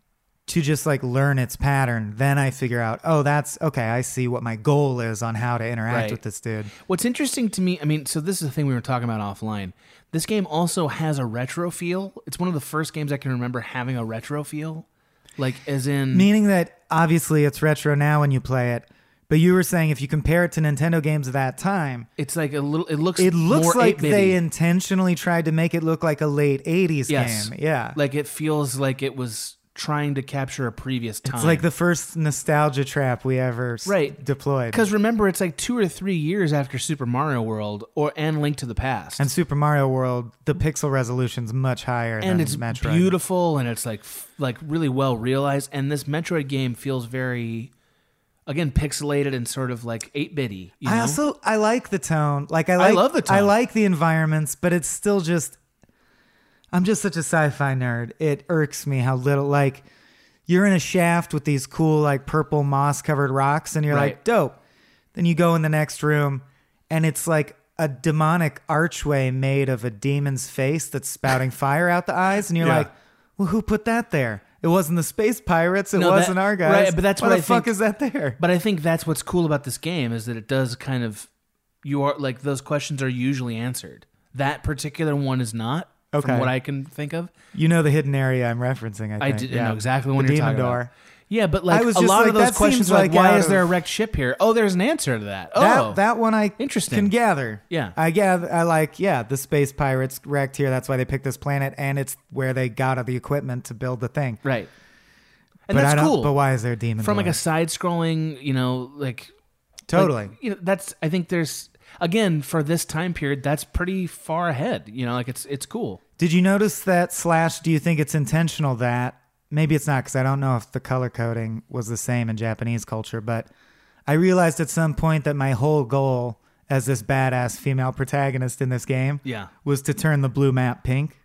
to just like learn its pattern. Then I figure out, oh, that's okay. I see what my goal is on how to interact Right. with this dude. What's interesting to me, I mean, so this is the thing we were talking about offline. This game also has a retro feel. It's one of the first games I can remember having a retro feel. Like, as in. Meaning that obviously it's retro now when you play it. But you were saying if you compare it to Nintendo games of that time, It's like a little, it looks it looks more like eight-bitty. they intentionally tried to make it look like a late eighties Yes. game. Yeah. Like it feels like it was trying to capture a previous time. It's like the first nostalgia trap we ever s- Right. deployed. Because remember, it's like two or three years after Super Mario World or and Link to the Past. And Super Mario World, the pixel resolution's much higher and than it's Metroid. beautiful and it's like f- like really well realized. And this Metroid game feels very, again, pixelated and sort of like eight-bitty. You know? I also I like the tone. Like I like love the tone. I like the environments, but it's still just I'm just such a sci-fi nerd. It irks me how little like you're in a shaft with these cool like purple moss covered rocks and you're Right. like, dope. Then you go in the next room and it's like a demonic archway made of a demon's face that's spouting fire out the eyes and you're Yeah. like, well, who put that there? It wasn't the space pirates. It No, wasn't that- our guys. Right, but that's Why what the I fuck think- is that there? But I think that's what's cool about this game is that it does kind of, you are like those questions are usually answered. That particular one is not. Okay. from what I can think of. You know the hidden area I'm referencing, I think. I did yeah. know exactly what the you're demon talking door. about. Yeah, but like I was a just lot like, of those that questions, seems like, like why out is there a of- wrecked ship here? Oh, there's an answer to that. Oh, That, that one I Interesting. can gather. Yeah. I gather. I like, yeah, the space pirates wrecked here. That's why they picked this planet, and it's where they got the equipment to build the thing. Right. And But that's I don't- cool. but why is there a demon From like door? a side-scrolling, you know, like Totally. like, you know, that's. I think there's again for this time period, that's pretty far ahead. You know, like it's it's cool. Did you notice that slash? Do you think it's intentional that maybe it's not because I don't know if the color coding was the same in Japanese culture, but I realized at some point that my whole goal as this badass female protagonist in this game Yeah. was to turn the blue map pink.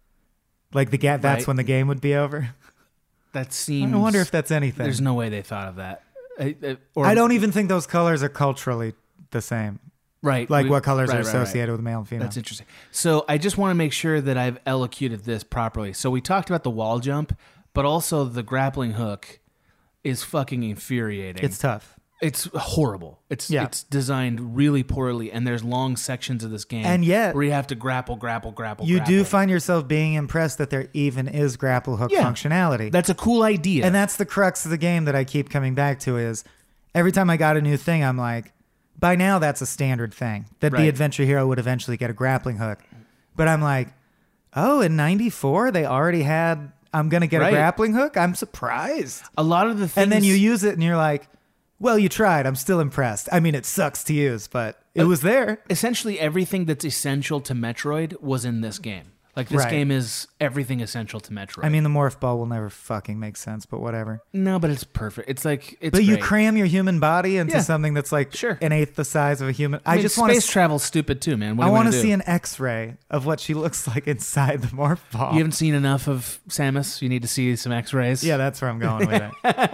Like the ga- that's Right. when the game would be over. That seems. I wonder if that's anything. There's no way they thought of that. I, I- or, I don't even think those colors are culturally the same. Right. Like we- what colors right, are right, right. associated with male and female. That's interesting. So I just want to make sure that I've elocuted this properly. So we talked about the wall jump, but also the grappling hook is fucking infuriating. It's tough. It's horrible. It's Yeah. it's designed really poorly, and there's long sections of this game, And yet- where you have to grapple, grapple, grapple. You grapple. do find yourself being impressed that there even is grapple hook Yeah. functionality. That's a cool idea. And that's the crux of the game that I keep coming back to is every time I got a new thing, I'm like, by now that's a standard thing. That the Right. adventure hero would eventually get a grappling hook. But I'm like, oh, in ninety-four, they already had, I'm going to get Right. a grappling hook? I'm surprised. A lot of the things, And then you use it and you're like, well, you tried. I'm still impressed. I mean, it sucks to use, but it was there. essentially everything that's essential to Metroid was in this game. Like this Right. game is everything essential to Metroid. I mean, the morph ball will never fucking make sense, but whatever. no, but it's perfect. It's like it's. but you great. cram your human body into Yeah. something that's like Sure. an eighth the size of a human. I, I, mean, just want to. space travel's stupid too, man. What I want to see an X-ray of what she looks like inside the morph ball. You haven't seen enough of Samus. You need to see some X-rays. Yeah, that's where I'm going with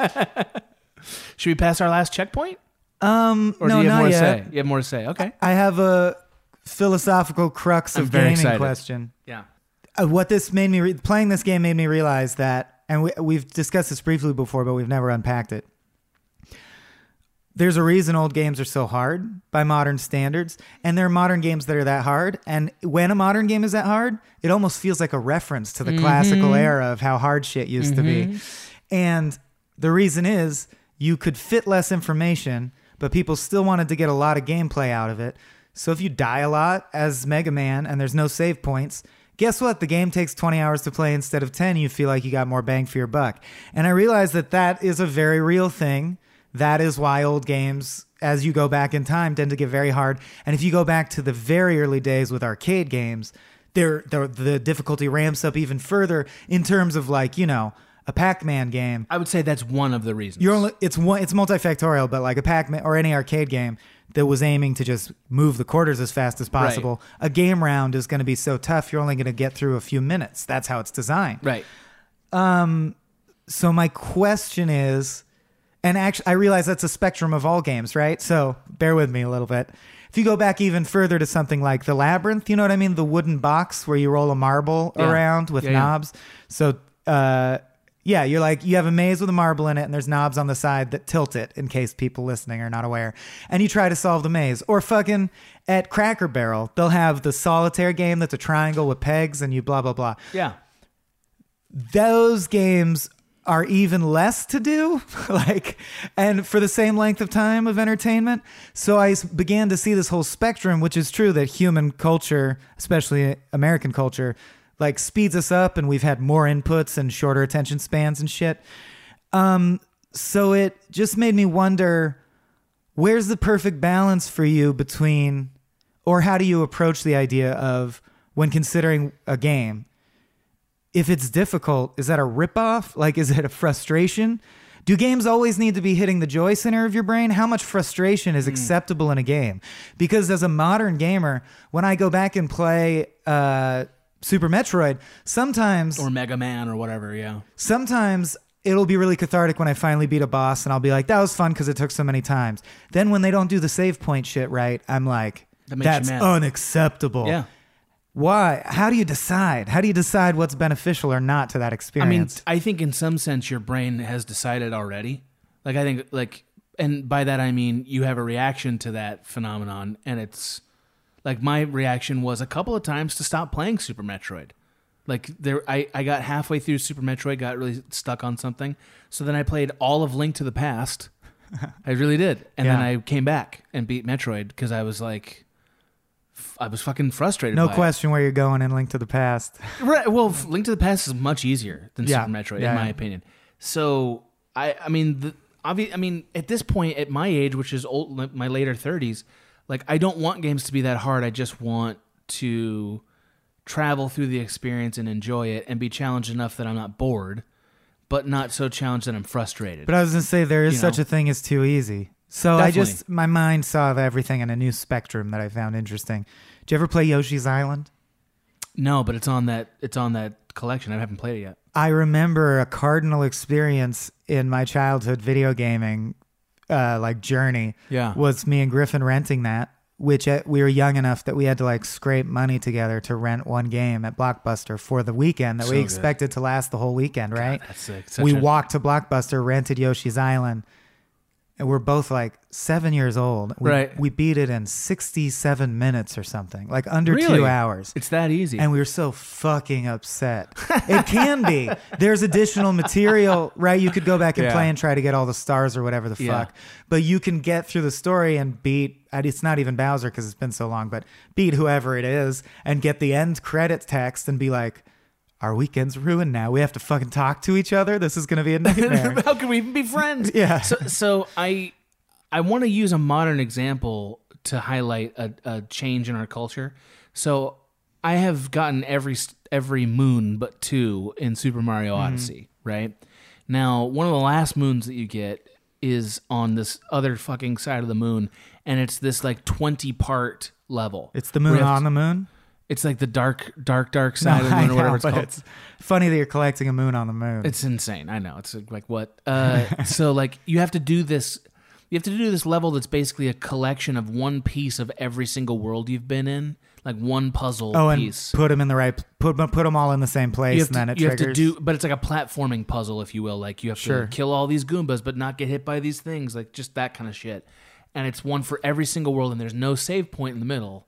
it. Should we pass our last checkpoint? Um, Or no, do you have not more yet. to say? You have more to say. Okay. I have a philosophical crux I'm of very gaming excited. question. Yeah. Uh, what this made me re- playing this game made me realize that, and we, we've discussed this briefly before, but we've never unpacked it. There's a reason old games are so hard by modern standards, and there are modern games that are that hard. And when a modern game is that hard, it almost feels like a reference to the Mhm. classical era of how hard shit used to be. And the reason is you could fit less information, but people still wanted to get a lot of gameplay out of it. So if you die a lot as Mega Man and there's no save points, guess what? The game takes twenty hours to play instead of ten. You feel like you got more bang for your buck. And I realized that that is a very real thing. That is why old games, as you go back in time, tend to get very hard. And if you go back to the very early days with arcade games, they're, they're, the difficulty ramps up even further in terms of like, you know, a Pac-Man game. I would say that's one of the reasons. You're only it's one it's multifactorial, but like a Pac-Man or any arcade game that was aiming to just move the quarters as fast as possible, Right. a game round is going to be so tough you're only going to get through a few minutes. That's how it's designed. Right. Um so my question is, and actually I realize that's a spectrum of all games, right? So bear with me a little bit. If you go back even further to something like the Labyrinth, you know what I mean? The wooden box where you roll a marble Yeah. around with Yeah, yeah. knobs. So uh yeah, you're like, you have a maze with a marble in it and there's knobs on the side that tilt it in case people listening are not aware. And you try to solve the maze. Or fucking at Cracker Barrel, they'll have the solitaire game that's a triangle with pegs and you blah, blah, blah. Yeah. Those games are even less to do, like, and for the same length of time of entertainment. So I s- began to see this whole spectrum, which is true that human culture, especially American culture, like speeds us up and we've had more inputs and shorter attention spans and shit. Um, so it just made me wonder, where's the perfect balance for you between, or how do you approach the idea of when considering a game? If it's difficult, is that a ripoff? Like, is it a frustration? Do games always need to be hitting the joy center of your brain? How much frustration is acceptable in a game? Because as a modern gamer, when I go back and play uh, Super Metroid, sometimes... Or Mega Man or whatever, yeah. Sometimes it'll be really cathartic when I finally beat a boss and I'll be like, that was fun because it took so many times. Then when they don't do the save point shit right, I'm like, That makes you that's mad. unacceptable. Yeah. Why? How do you decide? How do you decide what's beneficial or not to that I mean, experience? I think in some sense your brain has decided already. Like, I think, like, and by that I mean you have a reaction to that phenomenon, and it's like my reaction was a couple of times to stop playing Super Metroid. Like there, I, I got halfway through Super Metroid, got really stuck on something. So then I played all of Link to the Past. I really did. And Yeah. then I came back and beat Metroid because I was like, f- I was fucking frustrated No by question where you're going in Link to the Past. it. Right. Well, f- Link to the Past is much easier than Yeah. Super Metroid, Yeah, in my yeah. opinion. So I, I mean, the, obvi- I mean, at this point, at my age, which is old, my later thirties, like I don't want games to be that hard. I just want to travel through the experience and enjoy it and be challenged enough that I'm not bored, but not so challenged that I'm frustrated. But I was going to say, there is You such know? a thing as too easy. So I Definitely. just, my mind saw everything in a new spectrum that I found interesting. Did you ever play Yoshi's Island? No, but it's on that it's on that collection. I haven't played it yet. I remember a cardinal experience in my childhood video gaming, uh, like journey. Yeah. Was me and Griffin renting that, which uh, we were young enough that we had to like scrape money together to rent one game at Blockbuster for the weekend that So we good. expected to last the whole weekend, right? that's sick. Such We a- walked to Blockbuster, rented Yoshi's Island, and we're both like seven years old. We, Right. We beat it in sixty-seven minutes or something, like under Really? two hours. It's that easy. And we were so fucking upset. It can be. There's additional material, right? You could go back and Yeah. play and try to get all the stars or whatever the Yeah. fuck. But you can get through the story and beat, and it's not even Bowser because it's been so long, but beat whoever it is and get the end credit text and be like, our weekend's ruined now. We have to fucking talk to each other. This is going to be a nightmare. How can we even be friends? Yeah. So, so I, I want to use a modern example to highlight a, a change in our culture. So I have gotten every every moon but two in Super Mario Odyssey. Right now, one of the last moons that you get is on this other fucking side of the moon, and it's this like twenty part level. It's the moon Rift. on the moon? It's like the dark, dark, dark side of the I moon, or whatever know, it's but called. it's funny that you're collecting a moon on the moon. It's insane. I know. It's like what? Uh, so like you have to do this. You have to do this level that's basically a collection of one piece of every single world you've been in, like one puzzle oh, and piece. put them in the right, put put them all in the same place, You have, and to, then it you triggers. have to do, but it's like a platforming puzzle, if you will. Like you have Sure. to kill all these Goombas, but not get hit by these things, like just that kind of shit. And it's one for every single world, and there's no save point in the middle.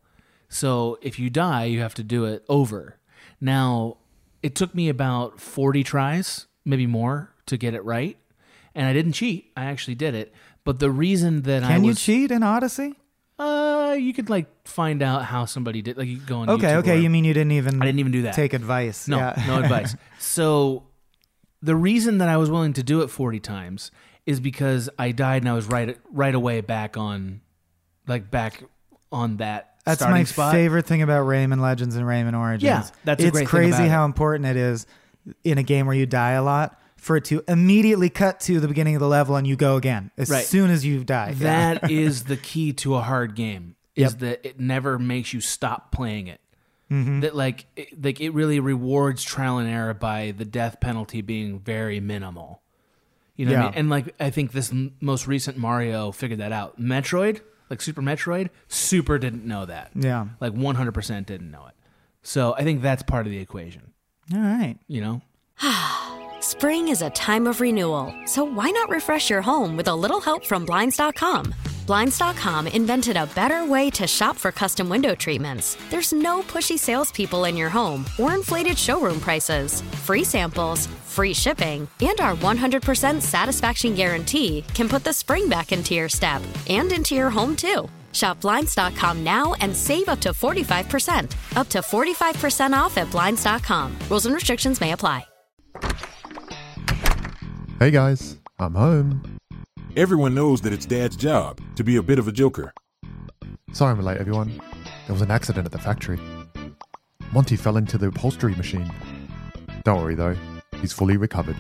So if you die, you have to do it over. Now, it took me about forty tries, maybe more, to get it right. And I didn't cheat. I actually did it. But the reason that I Can you was... cheat in Odyssey? Uh, you could like find out how somebody did. Like you could go on Okay, YouTube okay. or- You mean you didn't even? I didn't even do that. Take advice. No, yeah. no advice. So the reason that I was willing to do it forty times is because I died and I was right right away back on, like back on that That's starting my spot. favorite thing about Rayman Legends and Rayman Origins. Yeah, that's a it's great thing crazy about how it. important it is in a game where you die a lot for it to immediately cut to the beginning of the level and you go again as Right. soon as you die. Yeah. That is the key to a hard game. Is Yep. that it never makes you stop playing it. Mhm. That like it, like it really rewards trial and error by the death penalty being very minimal. You know what I Yeah. mean? And like I think this m- most recent Mario figured that out. Metroid, like Super Metroid, super didn't know that. Yeah. Like one hundred percent didn't know it. So I think that's part of the equation. All right. You know? Spring is a time of renewal, so why not refresh your home with a little help from Blinds dot com? Blinds dot com invented a better way to shop for custom window treatments. There's no pushy salespeople in your home or inflated showroom prices. Free samples, free shipping, and our one hundred percent satisfaction guarantee can put the spring back into your step and into your home, too. Shop Blinds dot com now and save up to forty-five percent. Up to forty-five percent off at Blinds dot com. Rules and restrictions may apply. Hey guys, I'm home. Everyone knows that it's Dad's job to be a bit of a joker. Sorry I'm late, everyone. There was an accident at the factory. Monty fell into the upholstery machine. Don't worry though, he's fully recovered.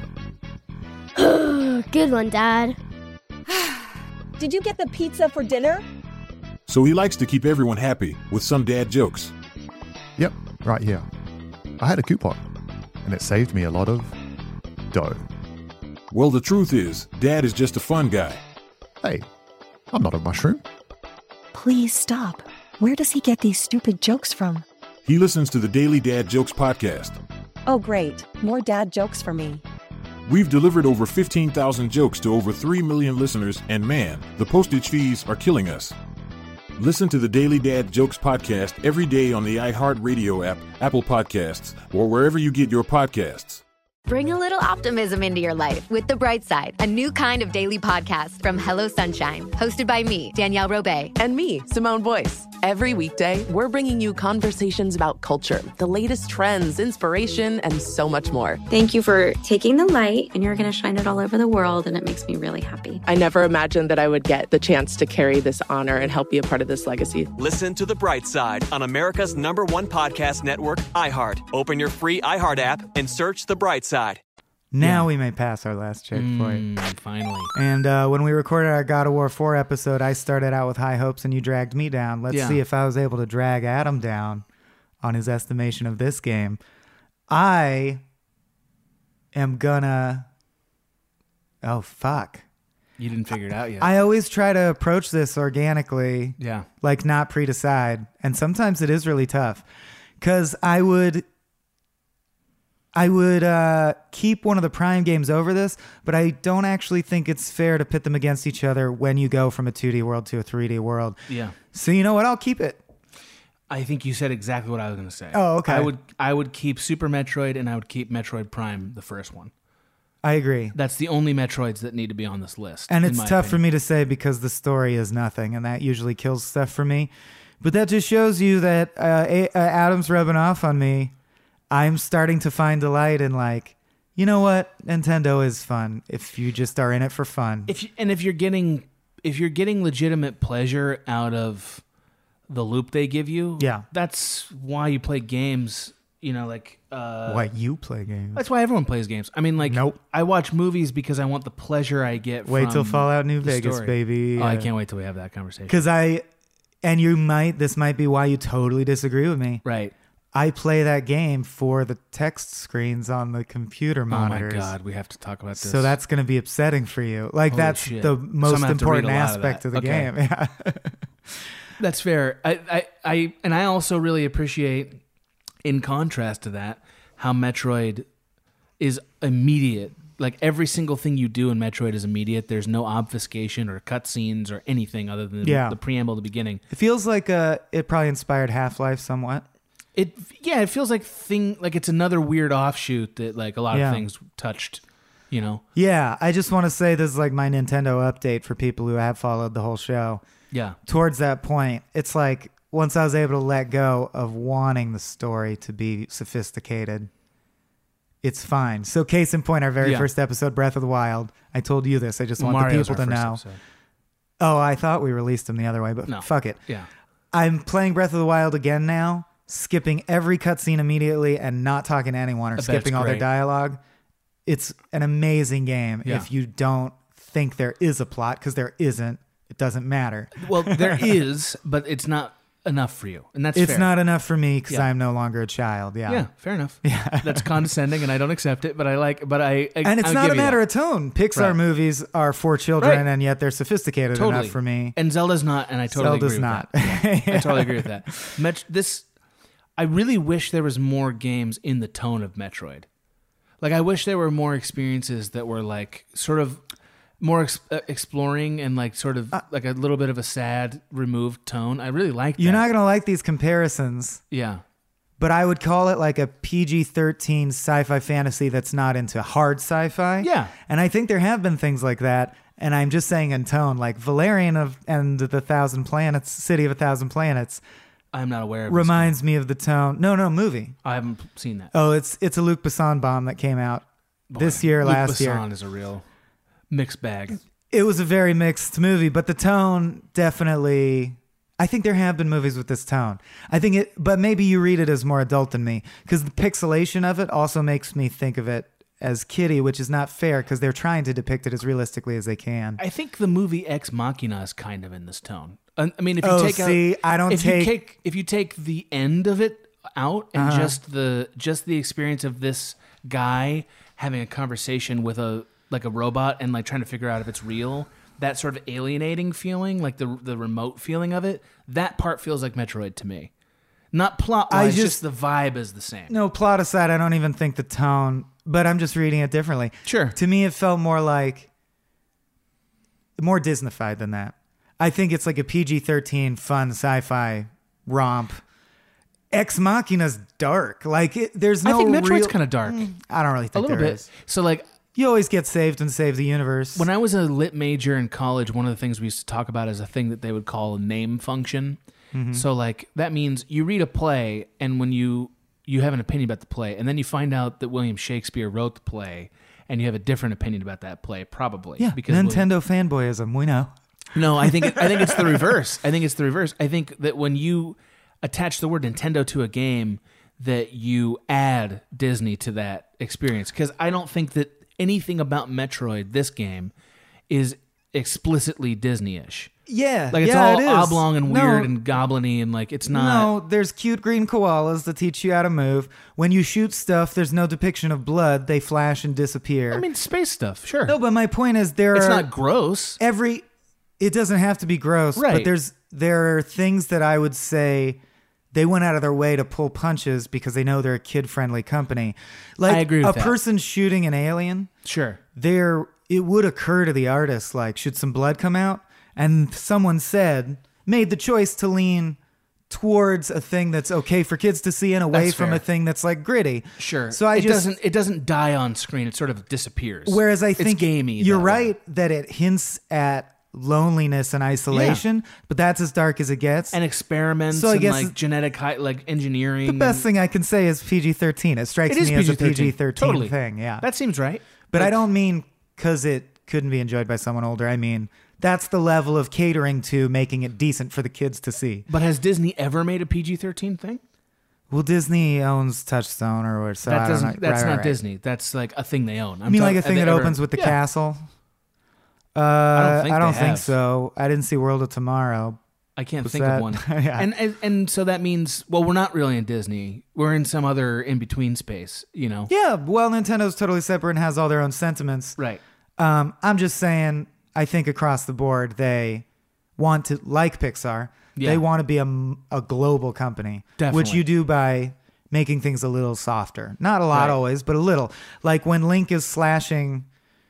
Good one, Dad. Did you get the pizza for dinner? So he likes to keep everyone happy with some dad jokes. Yep, right here. I had a coupon, and it saved me a lot of dough. Well, the truth is, Dad is just a fun guy. Hey, I'm not a mushroom. Please stop. Where does he get these stupid jokes from? He listens to the Daily Dad Jokes podcast. Oh, great. More dad jokes for me. We've delivered over fifteen thousand jokes to over three million listeners, and man, the postage fees are killing us. Listen to the Daily Dad Jokes podcast every day on the iHeartRadio app, Apple Podcasts, or wherever you get your podcasts. Bring a little optimism into your life with The Bright Side, a new kind of daily podcast from Hello Sunshine, hosted by me, Danielle Robay. And me, Simone Boyce. Every weekday, we're bringing you conversations about culture, the latest trends, inspiration, and so much more. Thank you for taking the light, and you're going to shine it all over the world, and it makes me really happy. I never imagined that I would get the chance to carry this honor and help be a part of this legacy. Listen to The Bright Side on America's number one podcast network, iHeart. Open your free iHeart app and search The Bright Side. Now Yeah. we may pass our last checkpoint. Mm, finally. And uh, when we recorded our God of War four episode, I started out with high hopes and you dragged me down. Let's Yeah. see if I was able to drag Adam down on his estimation of this game. I am gonna... Oh, fuck. You didn't figure it out yet. I always try to approach this organically. Yeah. Like not pre-decide. And sometimes it is really tough. Because I would... I would uh, keep one of the Prime games over this, but I don't actually think it's fair to pit them against each other when you go from a two D world to a three D world. Yeah. So you know what? I'll keep it. I think you said exactly what I was going to say. Oh, okay. I would I would keep Super Metroid and I would keep Metroid Prime, the first one. I agree. That's the only Metroids that need to be on this list. And in it's my tough for opinion. me to say because the story is nothing, and that usually kills stuff for me. But that just shows you that uh, A- uh, Adam's rubbing off on me. I'm starting to find delight in, like, you know what? Nintendo is fun if you just are in it for fun. If you, and if you're getting if you're getting legitimate pleasure out of the loop they give you, Yeah. that's why you play games. You know, like uh, Why you play games? That's why everyone plays games. I mean, like, Nope. I watch movies because I want the pleasure I get. Wait from till Fallout New the Vegas, story. baby. Oh, I Uh, can't wait till we have that conversation. Because I, and you might, this might be why you totally disagree with me. Right. I play that game for the text screens on the computer monitors. Oh my God, we have to talk about this. So that's going to be upsetting for you. Like, Holy that's shit. the So I'm most gonna have to important read a lot of aspect that. of, the Okay. game. Yeah. That's fair. I, I, I, and I also really appreciate, in contrast to that, how Metroid is immediate. Like, every single thing you do in Metroid is immediate. There's no obfuscation or cutscenes or anything other than Yeah. the preamble at the beginning. It feels like uh, it probably inspired Half-Life somewhat. It yeah, it feels like thing like it's another weird offshoot that like a lot Yeah. of things touched, you know. Yeah, I just want to say this is like my Nintendo update for people who have followed the whole show. Yeah. Towards that point, it's like once I was able to let go of wanting the story to be sophisticated, it's fine. So case in point, our very Yeah. first episode, Breath of the Wild, I told you this. I just want Mario's the people our to first know. episode. Oh, I thought we released them the other way, but No. fuck it. Yeah. I'm playing Breath of the Wild again now, skipping every cutscene immediately and not talking to anyone or I bet skipping it's all their great. dialogue. It's an amazing game Yeah. if you don't think there is a plot, because there isn't. It doesn't matter. Well, there is, but it's not enough for you, and that's it's fair. not enough for me because Yeah. I'm no longer a child. Yeah. Yeah, fair enough. Yeah, that's condescending, and I don't accept it. But I like, but I, I And it's I'll not give a you matter that. of tone. Pixar Right. movies are for children, Right. and yet they're sophisticated Totally enough for me. And Zelda's not, and I totally Zelda's agree with not. that. Yeah, I totally agree with that. Met- this, I really wish there was more games in the tone of Metroid. Like, I wish there were more experiences that were like sort of more ex- uh, exploring and like sort of like a little bit of a sad, removed tone. I really like that. You're not going to like these comparisons. Yeah. But I would call it like a P G thirteen sci-fi fantasy that's not into hard sci-fi. Yeah. And I think there have been things like that. And I'm just saying in tone, like Valerian of and the Thousand Planets, City of a Thousand Planets, I'm not aware of this reminds me of the tone. No, no, movie. I haven't seen that. Oh, it's it's a Luc Besson bomb that came out Boy, this year, Luc last year. Besson is a real mixed bag. It was a very mixed movie, but the tone definitely. I think there have been movies with this tone. I think it, but maybe you read it as more adult than me, because the pixelation of it also makes me think of it as kiddie, which is not fair because they're trying to depict it as realistically as they can. I think the movie Ex Machina is kind of in this tone. I I mean, if you Oh, take see, out, I don't if take- you take if you take the end of it out and Uh-huh. just the just the experience of this guy having a conversation with a like a robot and like trying to figure out if it's real, that sort of alienating feeling, like the the remote feeling of it, that part feels like Metroid to me. Not plot I wise, just- just the vibe is the same. No, plot aside, I don't even think the tone, but I'm just reading it differently. Sure. To me, it felt more like more Disneyfied than that. I think it's like a P G thirteen fun sci-fi romp. Ex Machina's dark. Like it, there's no I think Metroid's real, kind of dark. Mm, I don't really think a little there bit. is. So like you always get saved and save the universe. When I was a lit major in college, one of the things we used to talk about is a thing that they would call a name function. Mhm. So like that means you read a play, and when you you have an opinion about the play, and then you find out that William Shakespeare wrote the play, and you have a different opinion about that play, probably. Yeah, because Nintendo fanboyism. We know. No, I think I think it's the reverse. I think it's the reverse. I think that when you attach the word Nintendo to a game, that you add Disney to that experience. Because I don't think that anything about Metroid, this game, is explicitly Disney-ish. Yeah, Like it's yeah, all it is. oblong and weird No. and goblin-y, and like it's not. No, there's cute green koalas that teach you how to move. When you shoot stuff, there's no depiction of blood. They flash and disappear. I mean, space stuff, sure. No, but my point is there It's are not gross. Every it doesn't have to be gross, Right. but there's there are things that I would say they went out of their way to pull punches because they know they're a kid-friendly company. Like I agree with a that. person shooting an alien, Sure. there it would occur to the artist like, should some blood come out? And someone said, made the choice to lean towards a thing that's okay for kids to see and away That's from fair. a thing that's like gritty. Sure. So I it just doesn't it doesn't die on screen. It sort of disappears. Whereas I It's think gamey. you're that way. right that it hints at loneliness and isolation, but that's as dark as it gets. And experiments So I and guess like genetic hi- like engineering. the best and- thing I can say is P G thirteen. It strikes It is me as a P G thirteen. P G thirteen Totally. thing. Yeah, That seems right. But I Like- don't mean because it couldn't be enjoyed by someone older. I mean that's the level of catering to making it decent for the kids to see. But has Disney ever made a P G thirteen thing? Well, Disney owns Touchstone or what? So I that don't doesn't. know. That's Right, not right, right. Disney. That's like a thing they own. I mean, like a talk- thing have that they opens ever- with the Yeah. castle. Uh, I don't think I don't they think have. so. I didn't see World of Tomorrow. I can't Was think that- of one. Yeah. and, and and so that means, well, we're not really in Disney. We're in some other in between space. You know. Yeah, well, Nintendo's totally separate and has all their own sentiments. Right. Um, I'm just saying, I think across the board, they want to, like Pixar, Yeah. they want to be a, m- a global company. Which Definitely. you do by making things a little softer. Not a lot Right. always, but a little. Like when Link is slashing,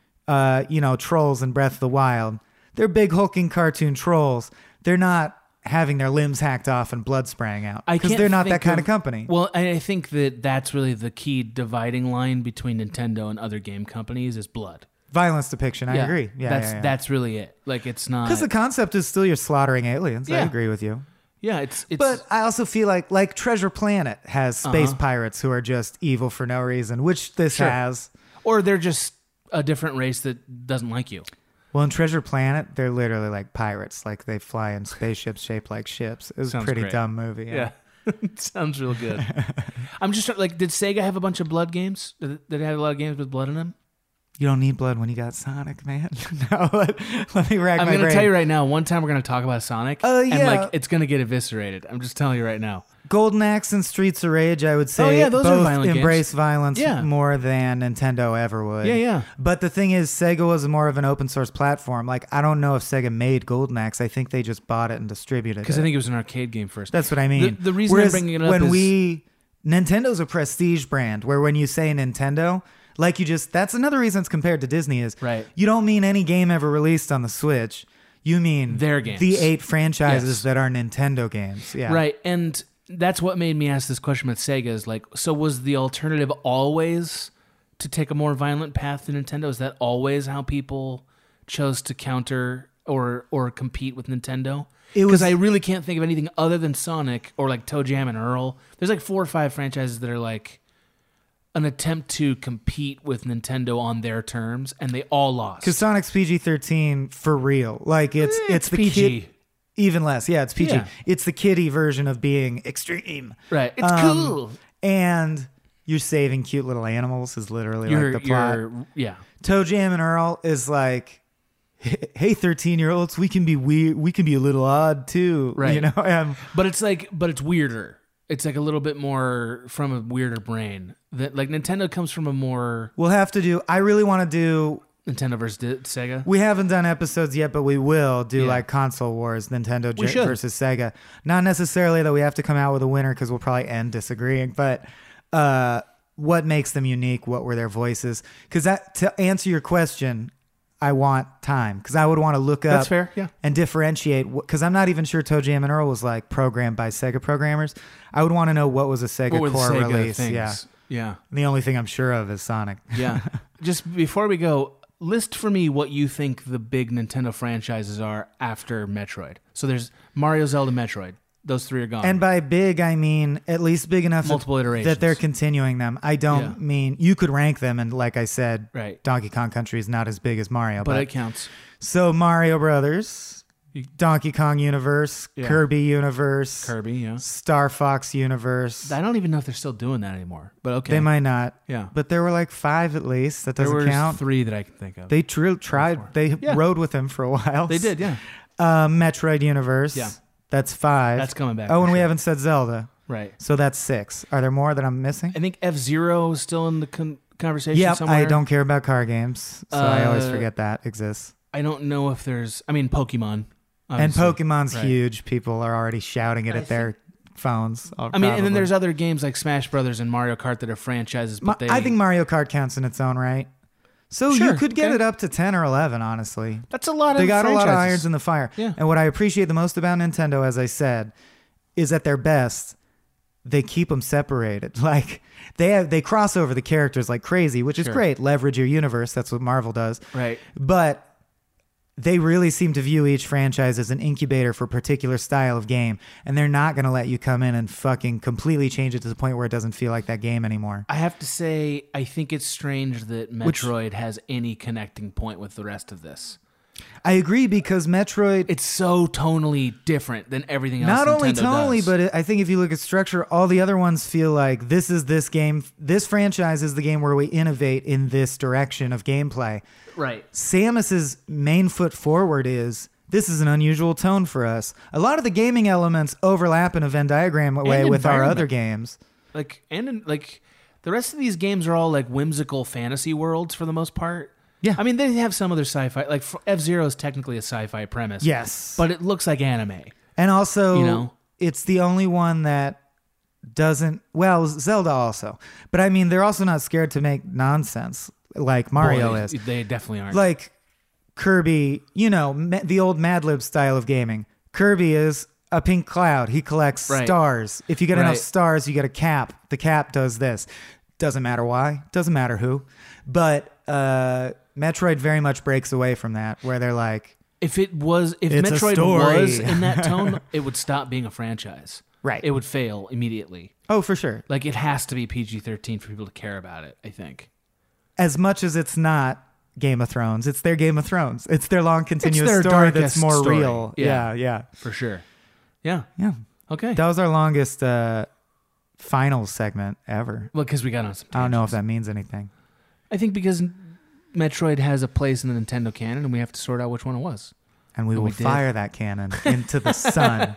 uh, you know, trolls in Breath of the Wild, they're big hulking cartoon trolls. They're not having their limbs hacked off and blood spraying out. I Because can't they're not that think kind of, company. Well, I I think that that's really the key dividing line between Nintendo and other game companies is blood. Violence depiction, I Yeah. agree. Yeah, that's yeah, yeah. that's really it. Like it's not Because the concept is still you're slaughtering aliens. I Yeah. agree with you. yeah. It's it's But I also feel like like Treasure Planet has space Uh-huh. pirates who are just evil for no reason, which this Sure. has. or they're just a different race that doesn't like you. Well, in Treasure Planet, they're literally like pirates. Like they fly in spaceships shaped like ships. It was Sounds a pretty great. dumb movie. Yeah. Yeah. Sounds real good. I'm just trying- like, did Sega have a bunch of blood games? Did it, did it have a lot of games with blood in them? You don't need blood when you got Sonic, man. no, let, let me rack I'm my gonna brain. tell you right now. One time we're gonna talk about Sonic, Oh, and yeah. like it's gonna get eviscerated. I'm just telling you right now. Golden Axe and Streets of Rage, I would say, Oh, yeah, those are both violent embrace games. violence Yeah. more than Nintendo ever would. Yeah, yeah. But the thing is, Sega was more of an open source platform. Like, I don't know if Sega made Golden Axe. I think they just bought it and distributed it. Because I think it was an arcade game first. That's what I mean. The, the reason Whereas I'm bringing it up when is we Nintendo's a prestige brand, where when you say Nintendo, like you just that's another reason it's compared to Disney is Right. you don't mean any game ever released on the Switch. You mean Their games. the eight franchises Yes. that are Nintendo games. Yeah. right, and that's what made me ask this question with Sega. Is like, so was the alternative always to take a more violent path to Nintendo? Is that always how people chose to counter or or compete with Nintendo? It was- Because I really can't think of anything other than Sonic or like Toe Jam and Earl. There's like four or five franchises that are like an attempt to compete with Nintendo on their terms, and they all lost. Because Sonic's P G thirteen for real. Like it's Eh, it's the P G. kid even less. Yeah, it's P G. Yeah. It's the kiddie version of being extreme. Right. It's Um, cool. And you're saving cute little animals is literally You're, like the plot. you're, yeah. Toe Jam and Earl is like, hey, thirteen year olds, we can be weird. We can be a little odd too. Right. You know, um, But it's like, but it's weirder. It's like a little bit more from a weirder brain. That like Nintendo comes from a more we'll have to do, I really want to do, Nintendo versus Di- Sega. we haven't done episodes yet, but we will do Yeah. like console wars, Nintendo We J- should. versus Sega. Not necessarily that we have to come out with a winner because we'll probably end disagreeing, but uh, what makes them unique? What were their voices? Because that to answer your question, I want time because I would want to look up That's fair, yeah. and differentiate because I'm not even sure Toe Jam and Earl was like programmed by Sega programmers. I would want to know what was a Sega What were the core Sega release. things? Yeah. Yeah. And the only thing I'm sure of is Sonic. Yeah. Just before we go, list for me what you think the big Nintendo franchises are after Metroid. So there's Mario, Zelda, Metroid. Those three are gone. And by big, I mean at least big enough Multiple that, iterations. that they're continuing them. I don't Yeah. mean you could rank them, and like I said, Right. Donkey Kong Country is not as big as Mario, But but, it counts. So Mario Brothers, Donkey Kong Universe, Yeah. Kirby Universe, Kirby, yeah. Star Fox Universe. I don't even know if they're still doing that anymore. But okay. They might not. Yeah. But there were like five at least. That There doesn't were count. three that I can think of. They tr- tried. They Yeah. rode with him for a while. They did, yeah. Uh, Metroid Universe. Yeah. That's five. That's coming back Oh, for and we sure. haven't said Zelda. Right. So that's six. Are there more that I'm missing? I think F-Zero is still in the con- conversation Yep. somewhere. I don't care about car games, so I always Uh, forget that exists. I don't know if there's... I mean, Pokemon. And obviously. Pokemon's Right. huge. People are already shouting it I at their phones. I mean, and then probably. there's other games like Smash Brothers and Mario Kart that are franchises, but Ma- they... I think Mario Kart counts in its own right. So Sure, you could get okay. it up to ten or eleven, honestly. That's a lot of They got a lot of franchises. irons in the fire. Yeah. And what I appreciate the most about Nintendo, as I said, is at their best, they keep them separated. Like they have, they cross over the characters like crazy, which is Sure. great. Leverage your universe. That's what Marvel does. Right. But they really seem to view each franchise as an incubator for a particular style of game, and they're not going to let you come in and fucking completely change it to the point where it doesn't feel like that game anymore. I have to say, I think it's strange that Which- Metroid has any connecting point with the rest of this. I agree because Metroid... It's so tonally different than everything else Not only Nintendo tonally, does. but it, I think if you look at structure, all the other ones feel like this is this game. This franchise is the game where we innovate in this direction of gameplay. Right. Samus's main foot forward is this is an unusual tone for us. A lot of the gaming elements overlap in a Venn diagram way And with our environment. other games. Like and in- like the rest of these games are all like whimsical fantasy worlds for the most part. Yeah. I mean, they have some other sci-fi. Like F-Zero is technically a sci-fi premise. Yes. But it looks like anime. And also, You know? it's the only one that doesn't. Well, Zelda also, but I mean, they're also not scared to make nonsense like Mario Boy, is. They definitely aren't. Like Kirby, you know, ma- the old Mad Lib style of gaming. Kirby is a pink cloud. He collects Right. stars. If you get enough Right. stars, you get a cap. The cap does this. Doesn't matter why. Doesn't matter who. But uh, Metroid very much breaks away from that, where they're like, If it was, if It's a Metroid story. was in that tone, it would stop being a franchise. Right. It would fail immediately. oh, for sure. Like it has to be P G thirteen for people to care about it, I think. As much as it's not Game of Thrones, it's their Game of Thrones. It's their long, continuous their story that's darkest more story. real. Yeah. Yeah, yeah. For sure. Yeah. Yeah. Okay. That was our longest uh, finals segment ever. Well, because we got on some I don't know if tangents. that means anything. I think because Metroid has a place in the Nintendo canon and we have to sort out which one it was. And we And will we did. fire that cannon into the sun.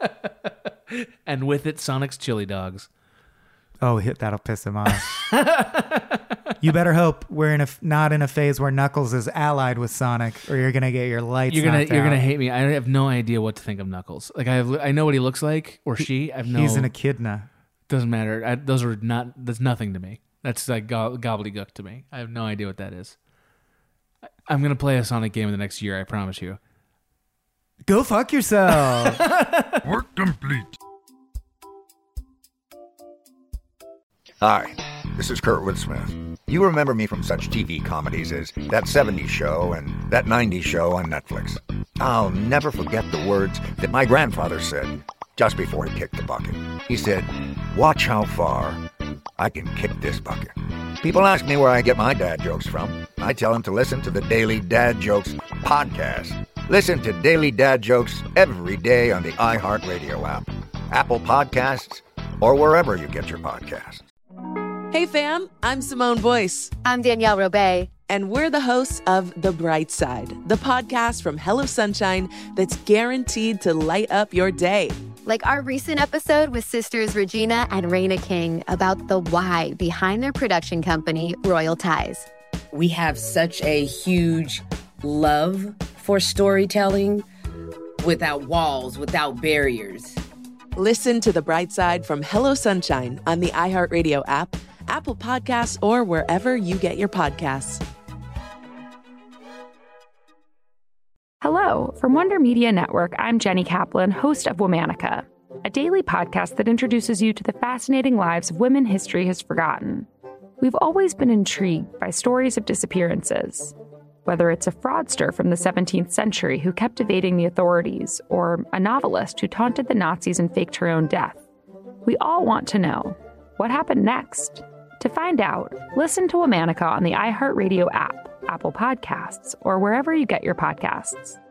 And with it, Sonic's chili dogs. Oh, hit that'll piss him off. You better hope we're in a f- not in a phase where Knuckles is allied with Sonic, or you're gonna get your lights. You're gonna knocked you're gonna out. hate me. I have no idea what to think of Knuckles. Like I have, I know what he looks like or she. I have no. He's an echidna. Doesn't matter. I, those are not. That's nothing to me. That's like go- gobbledygook to me. I have no idea what that is. I, I'm gonna play a Sonic game in the next year. I promise you. Go fuck yourself. Work complete. Hi, this is Kurtwood Smith. You remember me from such T V comedies as That seventies Show and That nineties Show on Netflix. I'll never forget the words that my grandfather said just before he kicked the bucket. He said, "Watch how far I can kick this bucket." People ask me where I get my dad jokes from. I tell them to listen to the Daily Dad Jokes podcast. Listen to Daily Dad Jokes every day on the iHeartRadio app, Apple Podcasts, or wherever you get your podcasts. Hey fam, I'm Simone Boyce. I'm Danielle Robay. And we're the hosts of The Bright Side, the podcast from Hello Sunshine that's guaranteed to light up your day. Like our recent episode with sisters Regina and Raina King about the why behind their production company, Royal Ties. We have such a huge love for storytelling without walls, without barriers. Listen to The Bright Side from Hello Sunshine on the iHeartRadio app, Apple Podcasts, or wherever you get your podcasts. From Wonder Media Network, I'm Jenny Kaplan, host of Womanica, a daily podcast that introduces you to the fascinating lives of women history has forgotten. We've always been intrigued by stories of disappearances, whether it's a fraudster from the seventeenth century who kept evading the authorities, or a novelist who taunted the Nazis and faked her own death. We all want to know, what happened next? To find out, listen to Womanica on the iHeartRadio app, Apple Podcasts, or wherever you get your podcasts.